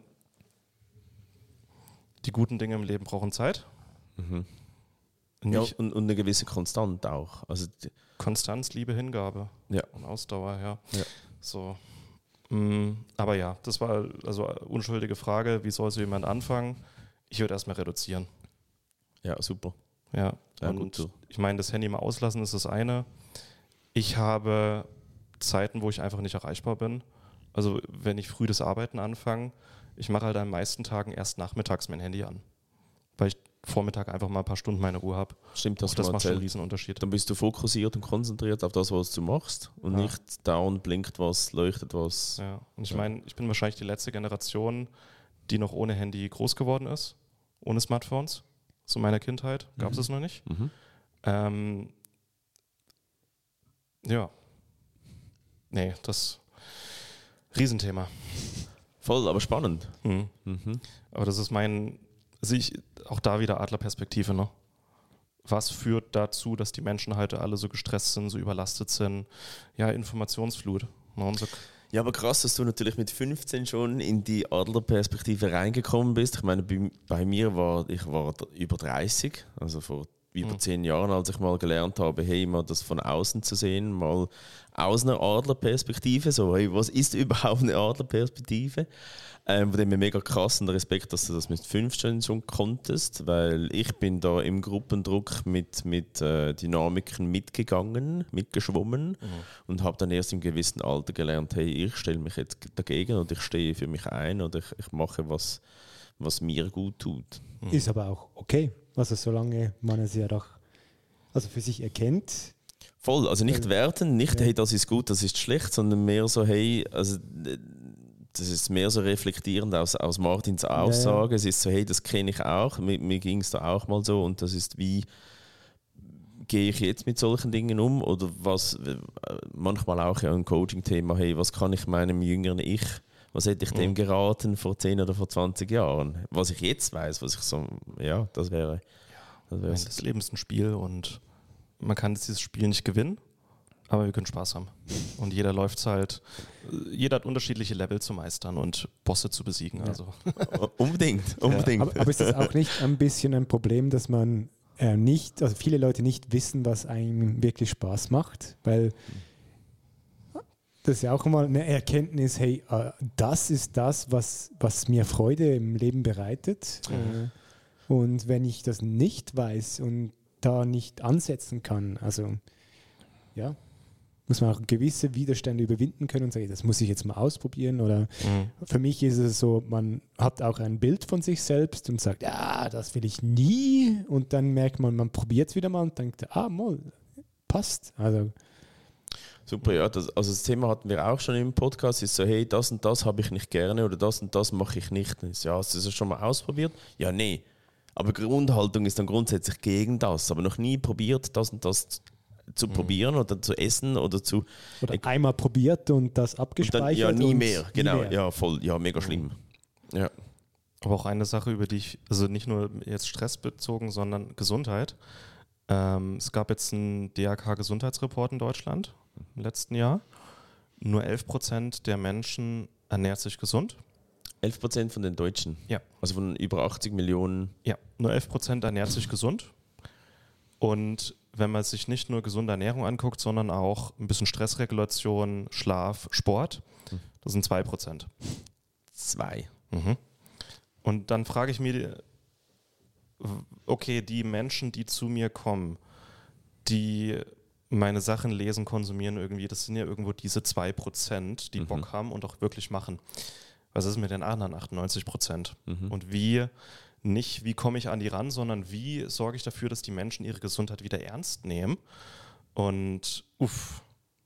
die guten Dinge im Leben brauchen Zeit. Mhm. Ja, Nicht und, und eine gewisse Konstanz auch. Also, die- Konstanz, Liebe, Hingabe ja. und Ausdauer, ja. Ja. So. Mm, aber ja, das war also eine unschuldige Frage, wie soll so jemand anfangen? Ich würde erstmal reduzieren. ja, super. Ja, Ja, und gut so. ich meine, das Handy mal auslassen ist das eine. Ich habe Zeiten, wo ich einfach nicht erreichbar bin. Also wenn ich früh das Arbeiten anfange, ich mache halt an den meisten Tagen erst nachmittags mein Handy an. Weil ich Vormittag einfach mal ein paar Stunden meine Ruhe habe. Stimmt, das, Das das macht schon einen erzählt. riesen Unterschied. Dann bist du fokussiert und konzentriert auf das, was du machst und Ja. nicht dauernd blinkt was, leuchtet was. Ja. Und ich Ja. meine, ich bin wahrscheinlich die letzte Generation, die noch ohne Handy groß geworden ist, ohne Smartphones. Zu meiner Kindheit gab es Mhm. es noch nicht. Mhm. Ähm, ja. Nee, das Riesenthema. Voll, aber spannend. Mhm. Mhm. Aber das ist mein, also ich, auch da wieder Adlerperspektive, ne? Was führt dazu, dass die Menschen heute alle so gestresst sind, so überlastet sind? Ja, Informationsflut. Ne? Und so, Ja, aber krass, dass du natürlich mit fünfzehn schon in die Adlerperspektive reingekommen bist. Ich meine, bei, bei mir war ich war d- über dreißig, also vor über Mhm. zehn Jahren, als ich mal gelernt habe, hey, mal das von außen zu sehen, mal aus einer Adlerperspektive, so, hey, was ist überhaupt eine Adlerperspektive? Ähm, von dem her mega krass und Respekt, dass du das mit fünfzehn schon konntest, weil ich bin da im Gruppendruck mit, mit äh, Dynamiken mitgegangen, mitgeschwommen mhm. und habe dann erst im gewissen Alter gelernt, hey, ich stelle mich jetzt dagegen und ich stehe für mich ein oder ich, ich mache was, was mir gut tut. Mhm. Ist aber auch okay. Also solange man es ja doch also für sich erkennt. Voll, also nicht Weil- werten, nicht, ja. hey, das ist gut, das ist schlecht, sondern mehr so, hey, also äh, das ist mehr so reflektierend aus, aus Martins Aussage. ja. Es ist so, hey, das kenne ich auch, mir, mir ging es da auch mal so und das ist wie, gehe ich jetzt mit solchen Dingen um oder was, äh, manchmal auch ja ein Coaching-Thema, hey, was kann ich meinem jüngeren Ich Was hätte ich dem Mhm. geraten vor zehn oder vor zwanzig Jahren? Was ich jetzt weiß, was ich so, ja, das wäre... Das wäre Das Leben ist ein Spiel und man kann dieses Spiel nicht gewinnen, aber wir können Spaß haben. Und jeder läuft halt, jeder hat unterschiedliche Level zu meistern und Bosse zu besiegen. Ja. Also. unbedingt, unbedingt. Aber, aber ist das auch nicht ein bisschen ein Problem, dass man äh, nicht, also viele Leute nicht wissen, was einem wirklich Spaß macht? Weil das ist ja auch mal eine Erkenntnis, hey, äh, das ist das, was, was mir Freude im Leben bereitet. Mhm. Äh, und wenn ich das nicht weiß und da nicht ansetzen kann, also ja, muss man auch gewisse Widerstände überwinden können und sagen, das muss ich jetzt mal ausprobieren. Oder Mhm. für mich ist es so, man hat auch ein Bild von sich selbst und sagt, ja, das will ich nie. Und dann merkt man, man probiert es wieder mal und denkt, ah, mal, passt. Also Super, ja. Das, also das Thema hatten wir auch schon im Podcast. Ist so, hey, das und das habe ich nicht gerne oder das und das mache ich nicht. Und ist, ja, hast du das schon mal ausprobiert? Ja, nee. Aber Grundhaltung ist dann grundsätzlich gegen das. Aber noch nie probiert, das und das zu Mhm. probieren oder zu essen oder zu... oder einmal probiert und das Und abgespeichert. dann, ja, nie und mehr. nie Genau, mehr. ja, voll. Ja, mega schlimm. Ja. Aber auch eine Sache, über die ich, also nicht nur jetzt stressbezogen, sondern Gesundheit. Ähm, es gab jetzt einen D R K-Gesundheitsreport in Deutschland im letzten Jahr. Nur elf Prozent der Menschen ernährt sich gesund. elf Prozent von den Deutschen. Ja. Also von über achtzig Millionen. Ja, nur elf Prozent ernährt sich gesund. Und wenn man sich nicht nur gesunde Ernährung anguckt, sondern auch ein bisschen Stressregulation, Schlaf, Sport, das sind zwei Prozent. Zwei. Mhm. Und dann frage ich mich, okay, die Menschen, die zu mir kommen, die meine Sachen lesen, konsumieren irgendwie, das sind ja irgendwo diese zwei Prozent, die Mhm. Bock haben und auch wirklich machen. Was ist mit den anderen achtundneunzig Prozent? Mhm. Und wie, nicht wie komme ich an die ran, sondern wie sorge ich dafür, dass die Menschen ihre Gesundheit wieder ernst nehmen? Und uff,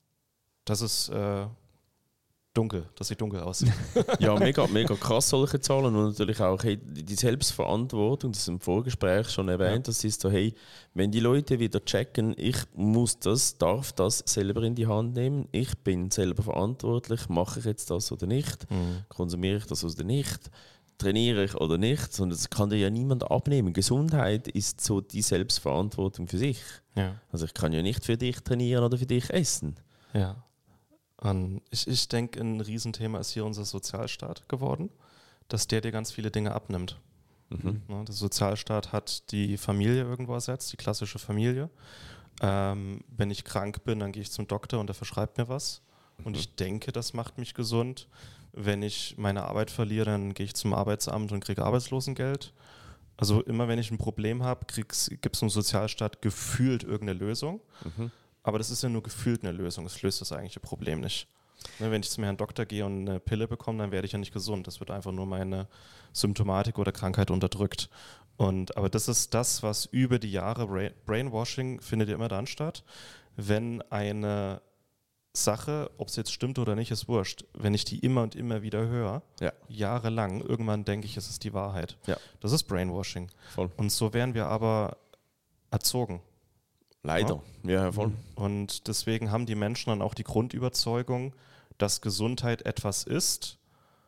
das ist äh, dunkel, das sieht dunkel aus. Ja, mega, mega krass solche Zahlen und natürlich auch hey, die Selbstverantwortung, das ist im Vorgespräch schon erwähnt, Ja. das ist so, hey, wenn die Leute wieder checken, ich muss das, darf das selber in die Hand nehmen, ich bin selber verantwortlich, mache ich jetzt das oder nicht, Mhm. konsumiere ich das oder nicht, trainiere ich oder nicht, sondern das kann dir ja niemand abnehmen. Gesundheit ist so die Selbstverantwortung für sich. Ja. Also ich kann ja nicht für dich trainieren oder für dich essen. Ja. Und ich, ich denke, ein Riesenthema ist hier unser Sozialstaat geworden, dass der dir ganz viele Dinge abnimmt. Mhm. Ne, der Sozialstaat hat die Familie irgendwo ersetzt, die klassische Familie. Ähm, wenn ich krank bin, dann gehe ich zum Doktor und der verschreibt mir was. Und ich denke, das macht mich gesund. Wenn ich meine Arbeit verliere, dann gehe ich zum Arbeitsamt und kriege Arbeitslosengeld. Also immer wenn ich ein Problem habe, gibt es im Sozialstaat gefühlt irgendeine Lösung. Mhm. Aber das ist ja nur gefühlt eine Lösung. Das löst das eigentliche Problem nicht. Ne, wenn ich zum Herrn Doktor gehe und eine Pille bekomme, dann werde ich ja nicht gesund. Das wird einfach nur meine Symptomatik oder Krankheit unterdrückt. Und, aber das ist das, was über die Jahre, Bra- Brainwashing findet ja immer dann statt, wenn eine Sache, ob es jetzt stimmt oder nicht, ist wurscht. Wenn ich die immer und immer wieder höre, Ja. jahrelang, irgendwann denke ich, es ist die Wahrheit. Ja. Das ist Brainwashing. Voll. Und so werden wir aber erzogen. Leider. Ja, ja voll. Und deswegen haben die Menschen dann auch die Grundüberzeugung, dass Gesundheit etwas ist.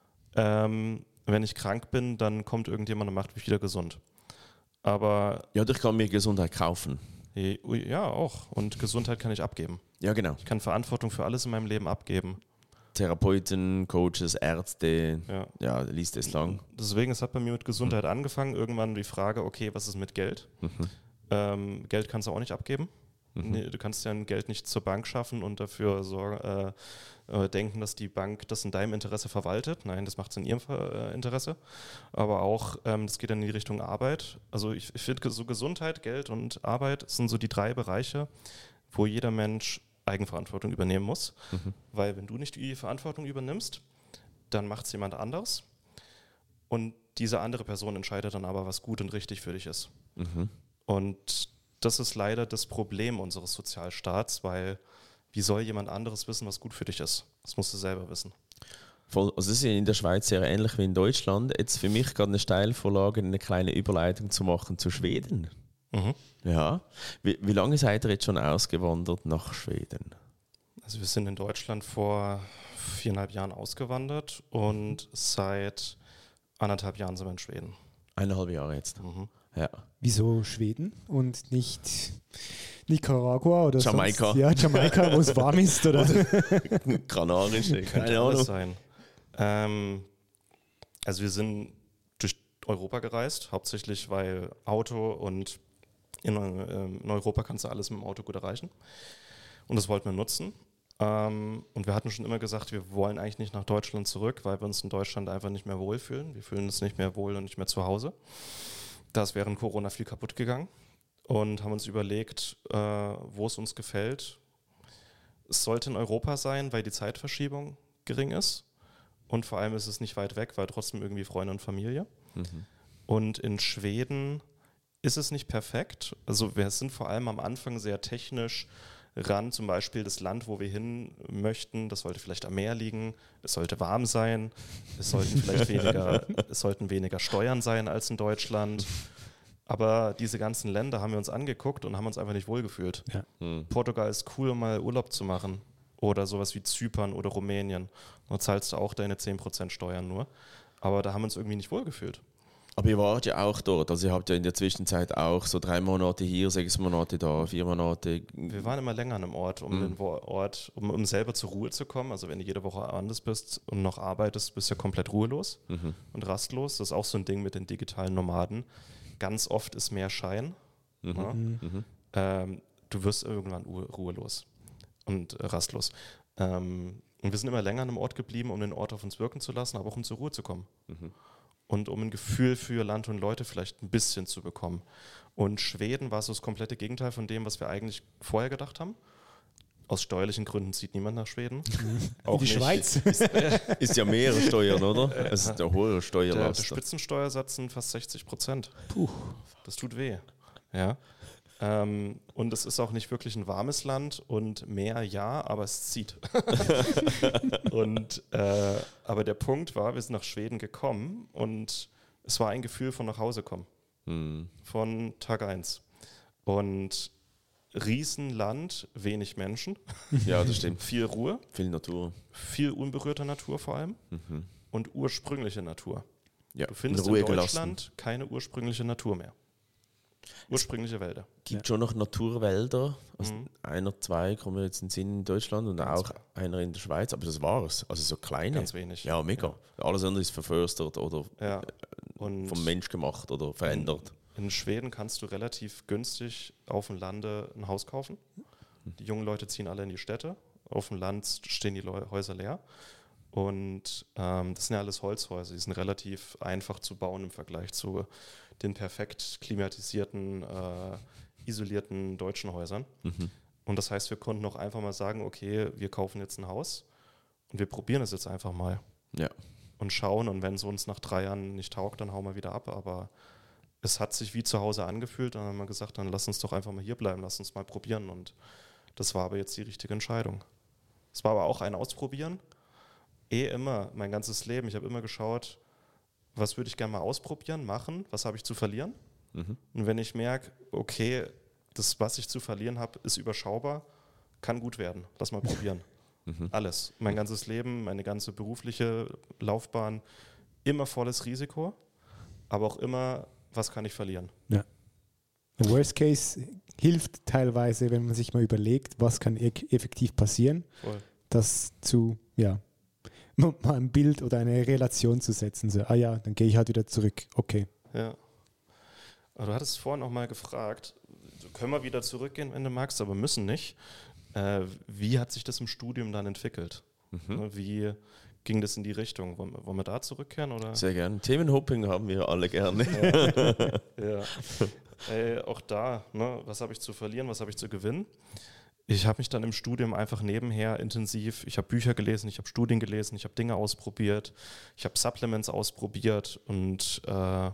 Ähm, wenn ich krank bin, dann kommt irgendjemand und macht mich wieder gesund. Aber Ja, ich kann mir Gesundheit kaufen. ja, auch. Und Gesundheit kann ich abgeben. Ja, genau. Ich kann Verantwortung für alles in meinem Leben abgeben. Therapeuten, Coaches, Ärzte, Ja. ja, die Liste ist lang. Deswegen, es hat bei mir mit Gesundheit angefangen. Irgendwann die Frage, okay, was ist mit Geld? Mhm. Ähm, Geld kannst du auch nicht abgeben. Mhm. Nee, du kannst ja ein Geld nicht zur Bank schaffen und dafür sorgen, äh, äh, denken, dass die Bank das in deinem Interesse verwaltet. Nein, das macht es in ihrem äh, Interesse. Aber auch, ähm, das geht dann in die Richtung Arbeit. Also ich, ich finde, so Gesundheit, Geld und Arbeit sind so die drei Bereiche, wo jeder Mensch Eigenverantwortung übernehmen muss. Mhm. Weil wenn du nicht die Verantwortung übernimmst, dann macht es jemand anders. Und diese andere Person entscheidet dann aber, was gut und richtig für dich ist. Mhm. Und das ist leider das Problem unseres Sozialstaats, weil wie soll jemand anderes wissen, was gut für dich ist? Das musst du selber wissen. Voll. Also es ist in der Schweiz sehr ähnlich wie in Deutschland. Jetzt für mich gerade eine Steilvorlage, eine kleine Überleitung zu machen zu Schweden. Mhm. Ja. Wie, wie lange seid ihr jetzt schon ausgewandert nach Schweden? Also wir sind in Deutschland vor viereinhalb Jahren ausgewandert und seit anderthalb Jahren sind wir in Schweden. Eineinhalb Jahre jetzt. Mhm. Ja. Wieso Schweden und nicht Nicaragua oder Jamaika. Sonst? Ja, Jamaika, wo es warm ist. Oder? Kanarisch, keine Könnte Ahnung. alles sein. Ähm, also wir sind durch Europa gereist, hauptsächlich weil Auto und in, ähm, in Europa kannst du alles mit dem Auto gut erreichen. Und das wollten wir nutzen. Ähm, und wir hatten schon immer gesagt, wir wollen eigentlich nicht nach Deutschland zurück, weil wir uns in Deutschland einfach nicht mehr wohlfühlen. Wir fühlen uns nicht mehr wohl und nicht mehr zu Hause. Da ist während Corona viel kaputt gegangen und haben uns überlegt, äh, wo es uns gefällt. Es sollte in Europa sein, weil die Zeitverschiebung gering ist. Und vor allem ist es nicht weit weg, weil trotzdem irgendwie Freunde und Familie. Mhm. Und in Schweden ist es nicht perfekt. Also wir sind vor allem am Anfang sehr technisch ran. Zum Beispiel das Land, wo wir hin möchten, das sollte vielleicht am Meer liegen. Es sollte warm sein. Es sollten vielleicht weniger, es sollten weniger Steuern sein als in Deutschland. Aber diese ganzen Länder haben wir uns angeguckt und haben uns einfach nicht wohlgefühlt. Ja. Mhm. Portugal ist cool, um mal Urlaub zu machen. Oder sowas wie Zypern oder Rumänien. Da zahlst du auch deine zehn Prozent Steuern nur. Aber da haben wir uns irgendwie nicht wohlgefühlt. Aber ihr wart ja auch dort, also ihr habt ja in der Zwischenzeit auch so drei Monate hier, sechs Monate da, vier Monate. Wir waren immer länger an einem Ort, um Mhm. den Wo- Ort, um, um selber zur Ruhe zu kommen. Also wenn du jede Woche anders bist und noch arbeitest, bist du ja komplett ruhelos Mhm. und rastlos. Das ist auch so ein Ding mit den digitalen Nomaden. Ganz oft ist mehr Schein. Mhm. Ja. Mhm. Ähm, du wirst irgendwann ur- ruhelos und äh, rastlos. Ähm, und wir sind immer länger an einem Ort geblieben, um den Ort auf uns wirken zu lassen, aber auch um zur Ruhe zu kommen. Mhm. Und um ein Gefühl für Land und Leute vielleicht ein bisschen zu bekommen. Und Schweden war so das komplette Gegenteil von dem, was wir eigentlich vorher gedacht haben. Aus steuerlichen Gründen zieht niemand nach Schweden. In die Schweiz. Ist ja mehr Steuern, oder? Es ist der hohe Der, der Steuerlast. Spitzensteuersatz sind fast sechzig Prozent. Puh. Das tut weh. Ja. Ähm, und es ist auch nicht wirklich ein warmes Land und Meer ja, aber es zieht. und, äh, aber der Punkt war, wir sind nach Schweden gekommen und es war ein Gefühl von nach Hause kommen. Mhm. Von Tag eins. Und Riesenland, wenig Menschen, Ja, das stimmt. viel Ruhe, Viel Natur. viel unberührte Natur vor allem Mhm. und ursprüngliche Natur. Ja, Du findest in Ruhe in gelassen. Deutschland keine ursprüngliche Natur mehr. Ursprüngliche Wälder. Gibt schon noch Naturwälder. Also Mhm. einer, zwei kommen jetzt in den Sinn in Deutschland und Ganz auch einer in der Schweiz, aber das war's. Also so kleine. Ganz wenig. Ja, mega. Alles andere ist verföstert oder Ja. Und vom Mensch gemacht oder verändert. in Schweden kannst du relativ günstig auf dem Lande ein Haus kaufen. Die jungen Leute ziehen alle in die Städte. Auf dem Land stehen die Leu- Häuser leer. Und ähm, das sind ja alles Holzhäuser. Die sind relativ einfach zu bauen im Vergleich zu den perfekt klimatisierten, äh, isolierten deutschen Häusern. Mhm. Und das heißt, wir konnten auch einfach mal sagen, okay, wir kaufen jetzt ein Haus und wir probieren es jetzt einfach mal Ja. und schauen. Und wenn es uns nach drei Jahren nicht taugt, dann hauen wir wieder ab. Aber es hat sich wie zu Hause angefühlt. Dann haben wir gesagt, dann lass uns doch einfach mal hier bleiben, lass uns mal probieren. Und das war aber jetzt die richtige Entscheidung. Es war aber auch ein Ausprobieren. Eh immer, mein ganzes Leben. Ich habe immer geschaut, was würde ich gerne mal ausprobieren, machen, was habe ich zu verlieren. Mhm. Und wenn ich merke, okay, das, was ich zu verlieren habe, ist überschaubar, kann gut werden. Lass mal probieren. Mhm. Alles. Mein ganzes Leben, meine ganze berufliche Laufbahn, immer volles Risiko, aber auch immer, was kann ich verlieren? Ja. Worst Case hilft teilweise, wenn man sich mal überlegt, was kann e- effektiv passieren, Voll. das zu, ja, mal ein Bild oder eine Relation zu setzen. So, ah ja, dann gehe ich halt wieder zurück. Okay. Ja. Aber du hattest vorhin auch mal gefragt, können wir wieder zurückgehen, wenn du magst, aber müssen nicht. Äh, wie hat sich das im Studium dann entwickelt? Mhm. Wie ging das in die Richtung? Wollen, wollen wir da zurückkehren? Oder? Sehr gerne. Themenhopping haben wir alle gerne. Ja. Ey, auch da, ne, was habe ich zu verlieren, was habe ich zu gewinnen? Ich habe mich dann im Studium einfach nebenher intensiv, ich habe Bücher gelesen, ich habe Studien gelesen, ich habe Dinge ausprobiert, ich habe Supplements ausprobiert und äh, habe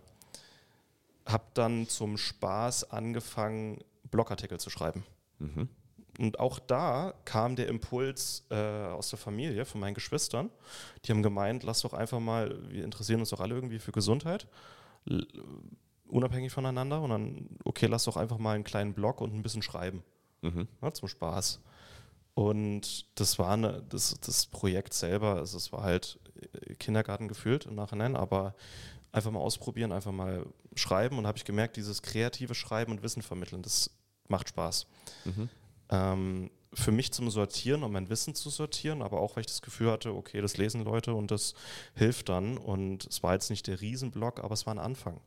dann zum Spaß angefangen, Blogartikel zu schreiben. Mhm. Und auch da kam der Impuls äh, aus der Familie, von meinen Geschwistern. Die haben gemeint, lass doch einfach mal, wir interessieren uns doch alle irgendwie für Gesundheit, l- unabhängig voneinander. Und dann, okay, lass doch einfach mal einen kleinen Blog und ein bisschen schreiben, Mhm. ne, zum Spaß. Und das war eine, das, das Projekt selber, also es war halt Kindergarten gefühlt im Nachhinein, aber einfach mal ausprobieren, einfach mal schreiben und habe ich gemerkt, dieses kreative Schreiben und Wissen vermitteln, das macht Spaß. Mhm. Ähm, für mich zum Sortieren, um mein Wissen zu sortieren, aber auch, weil ich das Gefühl hatte, okay, das lesen Leute und das hilft dann. Und es war jetzt nicht der Riesenblock, aber es war ein Anfang.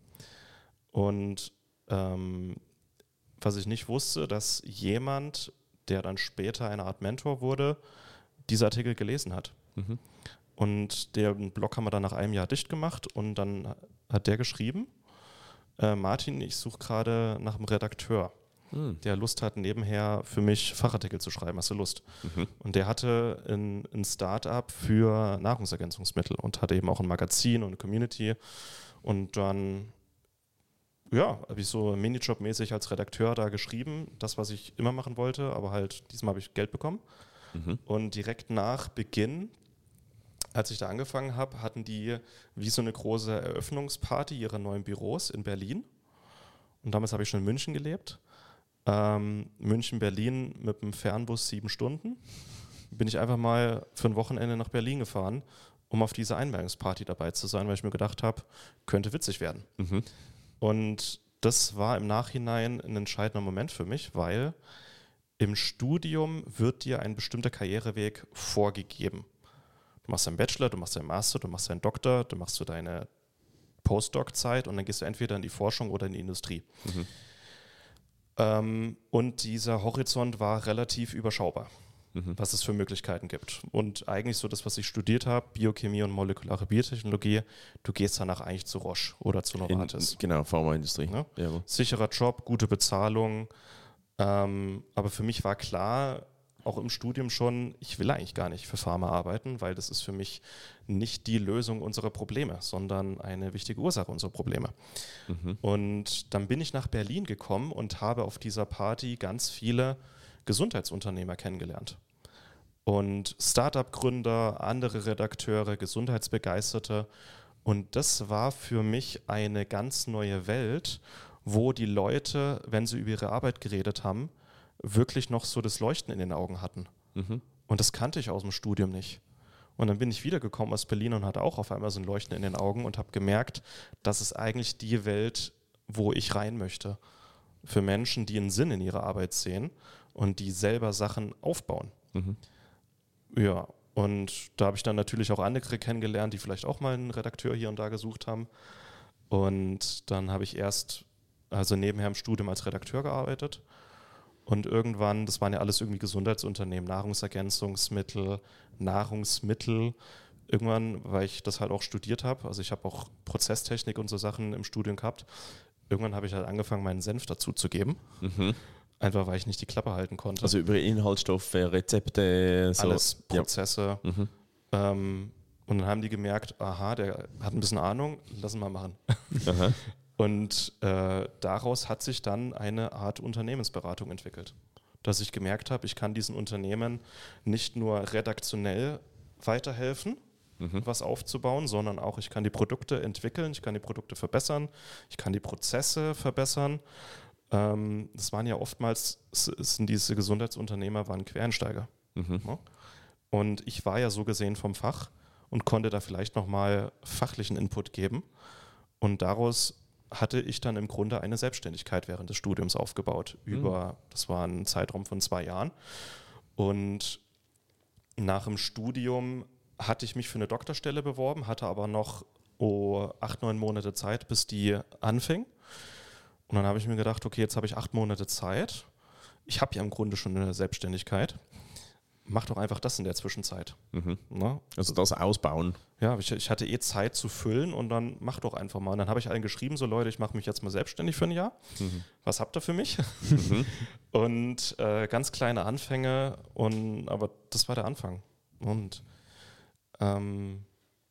Und ähm, was ich nicht wusste, dass jemand, der dann später eine Art Mentor wurde, diese Artikel gelesen hat. Mhm. Und den Blog haben wir dann nach einem Jahr dicht gemacht und dann hat der geschrieben, äh, Martin, ich suche gerade nach einem Redakteur, mhm. der Lust hat, nebenher für mich Fachartikel zu schreiben. Hast du Lust? Mhm. Und der hatte ein, ein Start-up für Nahrungsergänzungsmittel und hatte eben auch ein Magazin und eine Community. Und dann ja, habe ich so Minijob-mäßig als Redakteur da geschrieben, das, was ich immer machen wollte, aber halt diesmal habe ich Geld bekommen. Mhm. Und direkt nach Beginn, als ich da angefangen habe, hatten die wie so eine große Eröffnungsparty ihrer neuen Büros in Berlin. Und damals habe ich schon in München gelebt. Ähm, München, Berlin mit dem Fernbus sieben Stunden. Bin ich einfach mal für ein Wochenende nach Berlin gefahren, um auf diese Einweihungsparty dabei zu sein, weil ich mir gedacht habe, könnte witzig werden. Mhm. Und das war im Nachhinein ein entscheidender Moment für mich, weil im Studium wird dir ein bestimmter Karriereweg vorgegeben. Du machst deinen Bachelor, du machst deinen Master, du machst deinen Doktor, du machst so deine Postdoc-Zeit und dann gehst du entweder in die Forschung oder in die Industrie. Mhm. Ähm, und dieser Horizont war relativ überschaubar, mhm. was es für Möglichkeiten gibt. Und eigentlich so das, was ich studiert habe, Biochemie und molekulare Biotechnologie, du gehst danach eigentlich zu Roche oder zu Novartis. In, genau, Pharmaindustrie. Ja? Ja. Sicherer Job, gute Bezahlung. Ähm, aber für mich war klar, auch im Studium schon, ich will eigentlich gar nicht für Pharma arbeiten, weil das ist für mich nicht die Lösung unserer Probleme, sondern eine wichtige Ursache unserer Probleme. Mhm. Und dann bin ich nach Berlin gekommen und habe auf dieser Party ganz viele Gesundheitsunternehmer kennengelernt. Und Start-up-Gründer, andere Redakteure, Gesundheitsbegeisterte. Und das war für mich eine ganz neue Welt, wo die Leute, wenn sie über ihre Arbeit geredet haben, wirklich noch so das Leuchten in den Augen hatten. Mhm. Und das kannte ich aus dem Studium nicht. Und dann bin ich wiedergekommen aus Berlin und hatte auch auf einmal so ein Leuchten in den Augen und habe gemerkt, das ist eigentlich die Welt, wo ich rein möchte. Für Menschen, die einen Sinn in ihrer Arbeit sehen und die selber Sachen aufbauen. Mhm. Ja, und da habe ich dann natürlich auch andere kennengelernt, die vielleicht auch mal einen Redakteur hier und da gesucht haben. Und dann habe ich erst, also nebenher im Studium als Redakteur gearbeitet. Und irgendwann, das waren ja alles irgendwie Gesundheitsunternehmen, Nahrungsergänzungsmittel, Nahrungsmittel. Irgendwann, weil ich das halt auch studiert habe, also ich habe auch Prozesstechnik und so Sachen im Studium gehabt, irgendwann habe ich halt angefangen, meinen Senf dazu zu geben. Mhm. Einfach, weil ich nicht die Klappe halten konnte. Also über Inhaltsstoffe, Rezepte, so. Alles, Prozesse. Ja. Mhm. Ähm, und dann haben die gemerkt, aha, der hat ein bisschen Ahnung, lass ihn mal machen. Aha. Und äh, daraus hat sich dann eine Art Unternehmensberatung entwickelt. Dass ich gemerkt habe, ich kann diesen Unternehmen nicht nur redaktionell weiterhelfen, mhm. was aufzubauen, sondern auch, ich kann die Produkte entwickeln, ich kann die Produkte verbessern, ich kann die Prozesse verbessern. Ähm, das waren ja oftmals, sind diese Gesundheitsunternehmer waren Quereinsteiger. Mhm. Ja? Und ich war ja so gesehen vom Fach und konnte da vielleicht nochmal fachlichen Input geben. Und daraus hatte ich dann im Grunde eine Selbstständigkeit während des Studiums aufgebaut. Mhm. Über, das war ein Zeitraum von zwei Jahren. Und nach dem Studium hatte ich mich für eine Doktorstelle beworben, hatte aber noch oh, acht, neun Monate Zeit, bis die anfing. Und dann habe ich mir gedacht, okay, jetzt habe ich acht Monate Zeit. Ich habe ja im Grunde schon eine Selbstständigkeit. Mach doch einfach das in der Zwischenzeit. Mhm. Na? Also das ausbauen. Ja, ich, ich hatte eh Zeit zu füllen und dann mach doch einfach mal. Und dann habe ich allen geschrieben, so Leute, ich mache mich jetzt mal selbstständig für ein Jahr. Mhm. Was habt ihr für mich? Mhm. Und äh, ganz kleine Anfänge, und, aber das war der Anfang. Und ähm,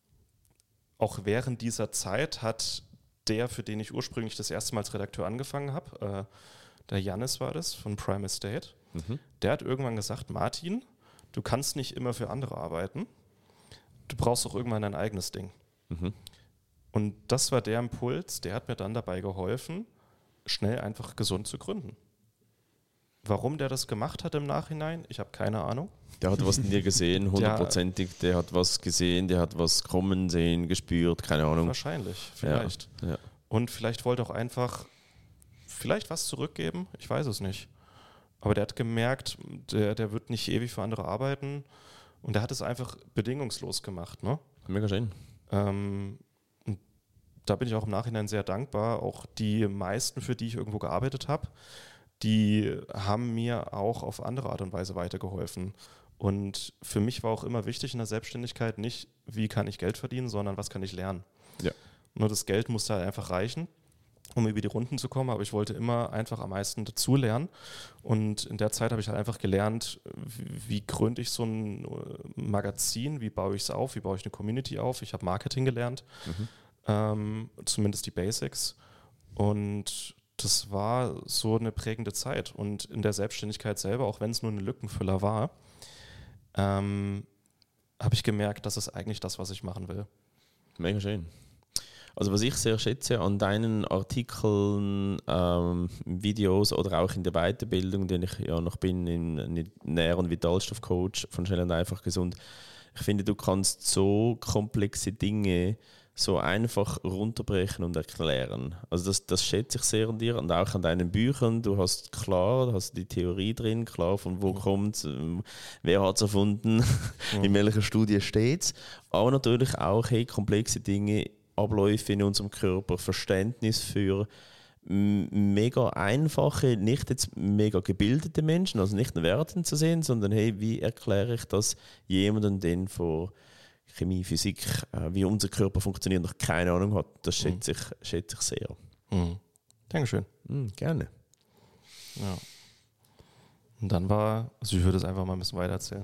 auch während dieser Zeit hat der, für den ich ursprünglich das erste Mal als Redakteur angefangen habe, äh, der Jannis war das, von Prime Estate, mhm. der hat irgendwann gesagt, Martin, du kannst nicht immer für andere arbeiten, du brauchst auch irgendwann dein eigenes Ding. Mhm. Und das war der Impuls, der hat mir dann dabei geholfen, schnell einfach gesund zu gründen. warum der das gemacht hat im Nachhinein, ich habe keine Ahnung. Der hat was in dir gesehen, hundertprozentig. Der hat was gesehen, der hat was kommen sehen, gespürt, keine Ahnung. Wahrscheinlich, vielleicht. Ja, ja. Und vielleicht wollte auch einfach vielleicht was zurückgeben, ich weiß es nicht. Aber der hat gemerkt, der, der wird nicht ewig für andere arbeiten und der hat es einfach bedingungslos gemacht. Ne? Mega schön. Ähm, und da bin ich auch im Nachhinein sehr dankbar. Auch die meisten, für die ich irgendwo gearbeitet habe, die haben mir auch auf andere Art und Weise weitergeholfen. Und für mich war auch immer wichtig in der Selbstständigkeit nicht, wie kann ich Geld verdienen, sondern was kann ich lernen. Ja. Nur das Geld musste halt einfach reichen, um über die Runden zu kommen, aber ich wollte immer einfach am meisten dazulernen. Und in der Zeit habe ich halt einfach gelernt, wie, wie gründe ich so ein Magazin, wie baue ich es auf, wie baue ich eine Community auf. Ich habe Marketing gelernt, mhm. ähm, zumindest die Basics. Und das war so eine prägende Zeit. Und in der Selbstständigkeit selber, auch wenn es nur eine Lückenfüller war, ähm, habe ich gemerkt, das ist eigentlich das, was ich machen will. Mega schön. Also was ich sehr schätze an deinen Artikeln, ähm, Videos oder auch in der Weiterbildung, den ich ja noch bin, im Nähr- und Vitalstoffcoach von Schnell und Einfach Gesund, ich finde, du kannst so komplexe Dinge so einfach runterbrechen und erklären. Also das, das schätze ich sehr an dir und auch an deinen Büchern. Du hast klar, du hast die Theorie drin, klar von wo kommt es, wer hat es erfunden, ja. in welcher Studie steht es. Aber natürlich auch hey, komplexe Dinge, Abläufe in unserem Körper, Verständnis für mega einfache, nicht jetzt mega gebildete Menschen, also nicht nur Werten zu sehen, sondern hey, wie erkläre ich das jemandem, den von Chemie, Physik, äh, wie unser Körper funktioniert, noch keine Ahnung hat. Das schätze ich, schätze ich sehr. Mhm. Dankeschön. Mhm, gerne. Ja. Und dann war, also ich würde es einfach mal ein bisschen weiter erzählen.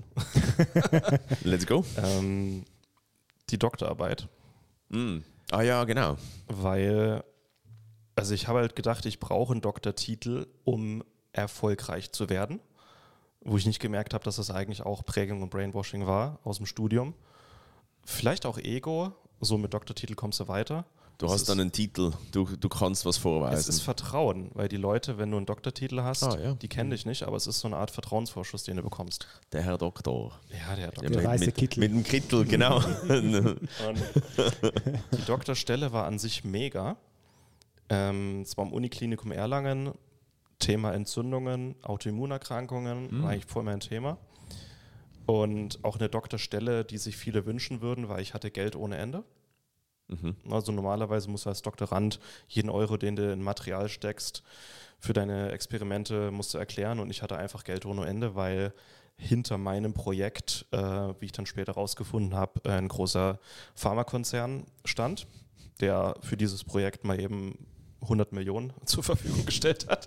Let's go. ähm, die Doktorarbeit. Mhm. Ah ja, genau. Weil, also ich habe halt gedacht, ich brauche einen Doktortitel, um erfolgreich zu werden. Wo ich nicht gemerkt habe, dass das eigentlich auch Prägung und Brainwashing war aus dem Studium. Vielleicht auch Ego, so mit Doktortitel kommst du weiter. Du es hast dann einen Titel, du, du kannst was vorweisen. Es ist Vertrauen, weil die Leute, wenn du einen Doktortitel hast, ah, ja. die kennen dich nicht, aber es ist so eine Art Vertrauensvorschuss, den du bekommst. Der Herr Doktor. Ja, der Herr Doktor. Der mit, weiße mit, Kittel. Mit dem Kittel, genau. Und die Doktorstelle war an sich mega. Ähm, es war am Uniklinikum Erlangen, Thema Entzündungen, Autoimmunerkrankungen, mhm. war eigentlich voll mein Thema. Und auch eine Doktorstelle, die sich viele wünschen würden, weil ich hatte Geld ohne Ende. Mhm. Also normalerweise musst du als Doktorand jeden Euro, den du in Material steckst, für deine Experimente musst du erklären. Und ich hatte einfach Geld ohne Ende, weil hinter meinem Projekt, äh, wie ich dann später rausgefunden habe, ein großer Pharmakonzern stand, der für dieses Projekt mal eben hundert Millionen zur Verfügung gestellt hat.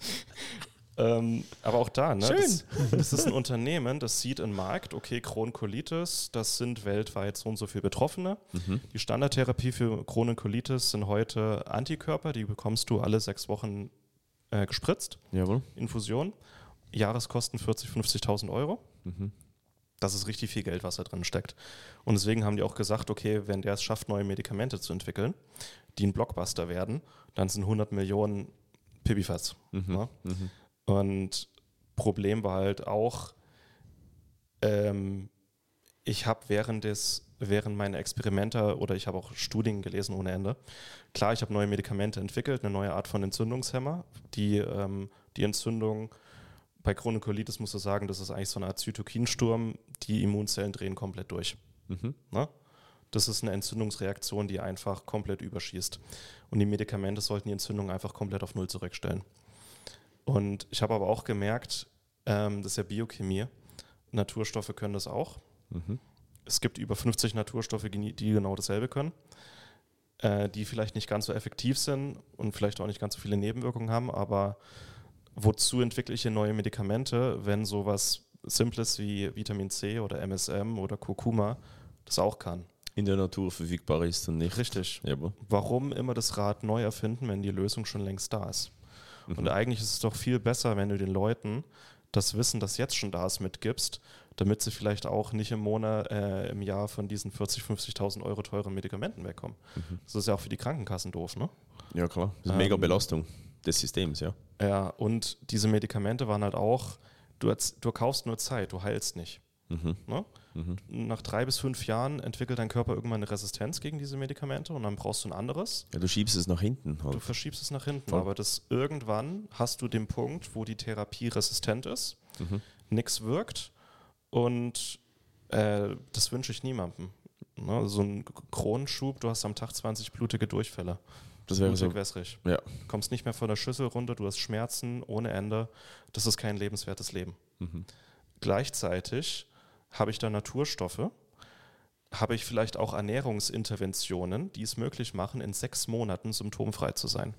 Ähm, aber auch da, ne, das, das ist ein Unternehmen, das sieht im Markt, okay, Crohn-Colitis, das sind weltweit so und so viele Betroffene. Mhm. Die Standardtherapie für Crohn-Colitis sind heute Antikörper, die bekommst du alle sechs Wochen äh, gespritzt. Jawohl. Infusion. Jahreskosten vierzigtausend, fünfzigtausend Euro. Mhm. Das ist richtig viel Geld, was da drin steckt. Und deswegen haben die auch gesagt, okay, wenn der es schafft, neue Medikamente zu entwickeln, die ein Blockbuster werden, dann sind hundert Millionen Pipifatz. Mhm. Ja? Mhm. Und Problem war halt auch, ähm, ich habe während des, während meiner Experimente oder ich habe auch Studien gelesen ohne Ende. Klar, ich habe neue Medikamente entwickelt, eine neue Art von Entzündungshemmer, die ähm, die Entzündung bei Crohn-Colitis musst du sagen, das ist eigentlich so eine Art Zytokinsturm, die Immunzellen drehen komplett durch. Mhm. Ne? Das ist eine Entzündungsreaktion, die einfach komplett überschießt. Und die Medikamente sollten die Entzündung einfach komplett auf Null zurückstellen. Und ich habe aber auch gemerkt, ähm, das ist ja Biochemie, Naturstoffe können das auch. Mhm. Es gibt über fünfzig Naturstoffe, die genau dasselbe können, äh, die vielleicht nicht ganz so effektiv sind und vielleicht auch nicht ganz so viele Nebenwirkungen haben, aber wozu entwickle ich hier neue Medikamente, wenn sowas Simples wie Vitamin C oder M S M oder Kurkuma das auch kann? In der Natur verfügbar ist und nicht. Richtig. Ja, warum immer das Rad neu erfinden, wenn die Lösung schon längst da ist? Mhm. Und eigentlich ist es doch viel besser, wenn du den Leuten das Wissen, das jetzt schon da ist, mitgibst, damit sie vielleicht auch nicht im Monat, äh, im Jahr von diesen vierzigtausend, fünfzigtausend Euro teuren Medikamenten wegkommen. Mhm. Das ist ja auch für die Krankenkassen doof, ne? Ja, klar. Das ist ähm, mega Belastung. des Systems, ja. Ja, und diese Medikamente waren halt auch, du, du kaufst nur Zeit, du heilst nicht. Mhm. Ne? Mhm. Nach drei bis fünf Jahren entwickelt dein Körper irgendwann eine Resistenz gegen diese Medikamente und dann brauchst du ein anderes. Ja, du schiebst es nach hinten. Halt. Du verschiebst es nach hinten, Voll. aber das irgendwann hast du den Punkt, wo die Therapie resistent ist, Mhm. nichts wirkt und äh, das wünsche ich niemandem. Ne? So ein Kronenschub, du hast am Tag zwanzig blutige Durchfälle. Das wäre so. Blutig, wässrig. Ja. Du kommst nicht mehr von der Schüssel runter, du hast Schmerzen ohne Ende. Das ist kein lebenswertes Leben. Mhm. Gleichzeitig habe ich da Naturstoffe, habe ich vielleicht auch Ernährungsinterventionen, die es möglich machen, in sechs Monaten symptomfrei zu sein.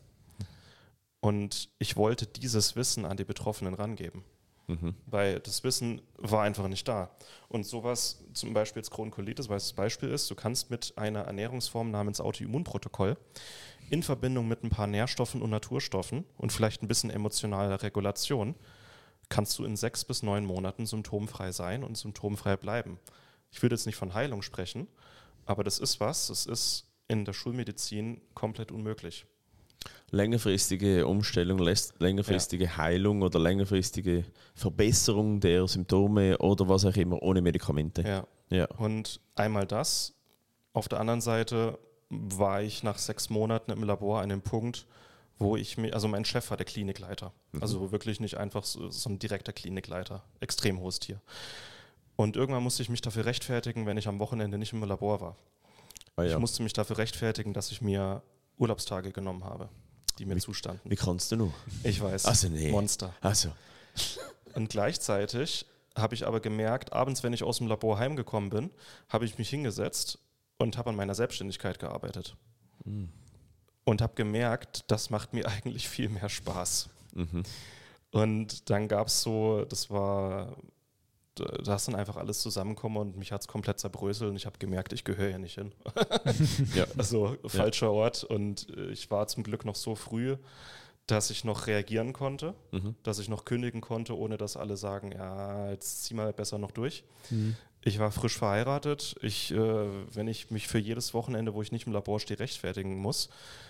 Und ich wollte dieses Wissen an die Betroffenen rangeben. Mhm. Weil das Wissen war einfach nicht da. Und sowas, zum Beispiel jetzt Kronkolitis, weil es das Beispiel ist, du kannst mit einer Ernährungsform namens Autoimmunprotokoll in Verbindung mit ein paar Nährstoffen und Naturstoffen und vielleicht ein bisschen emotionaler Regulation, kannst du in sechs bis neun Monaten symptomfrei sein und symptomfrei bleiben. Ich würde jetzt nicht von Heilung sprechen, aber das ist was, das ist in der Schulmedizin komplett unmöglich. Längerfristige Umstellung, lässt- längerfristige ja. Heilung oder längerfristige Verbesserung der Symptome oder was auch immer ohne Medikamente. Ja. Ja. Und einmal das. Auf der anderen Seite war ich nach sechs Monaten im Labor an dem Punkt, wo ich mir, also mein Chef war der Klinikleiter. Mhm. Also wirklich nicht einfach so, so ein direkter Klinikleiter. Extrem hohes Tier. Und irgendwann musste ich mich dafür rechtfertigen, wenn ich am Wochenende nicht im Labor war. Ah, ja. Ich musste mich dafür rechtfertigen, dass ich mir Urlaubstage genommen habe, die mir wie, zustanden. Wie kannst du nur? Ich weiß. Also nee. Monster. Also. Und gleichzeitig habe ich aber gemerkt, abends, wenn ich aus dem Labor heimgekommen bin, habe ich mich hingesetzt und habe an meiner Selbstständigkeit gearbeitet. Mhm. Und habe gemerkt, das macht mir eigentlich viel mehr Spaß. Mhm. Und dann gab es so, das war, da ist dann einfach alles zusammengekommen und mich hat es komplett zerbröselt und ich habe gemerkt, ich gehöre hier nicht hin. Ja. Also falscher ja. Ort und ich war zum Glück noch so früh, dass ich noch reagieren konnte, mhm. dass ich noch kündigen konnte, ohne dass alle sagen, ja, jetzt zieh mal besser noch durch. Mhm. Ich war frisch verheiratet. Ich, äh, wenn ich mich für jedes Wochenende, wo ich nicht im Labor stehe, rechtfertigen muss,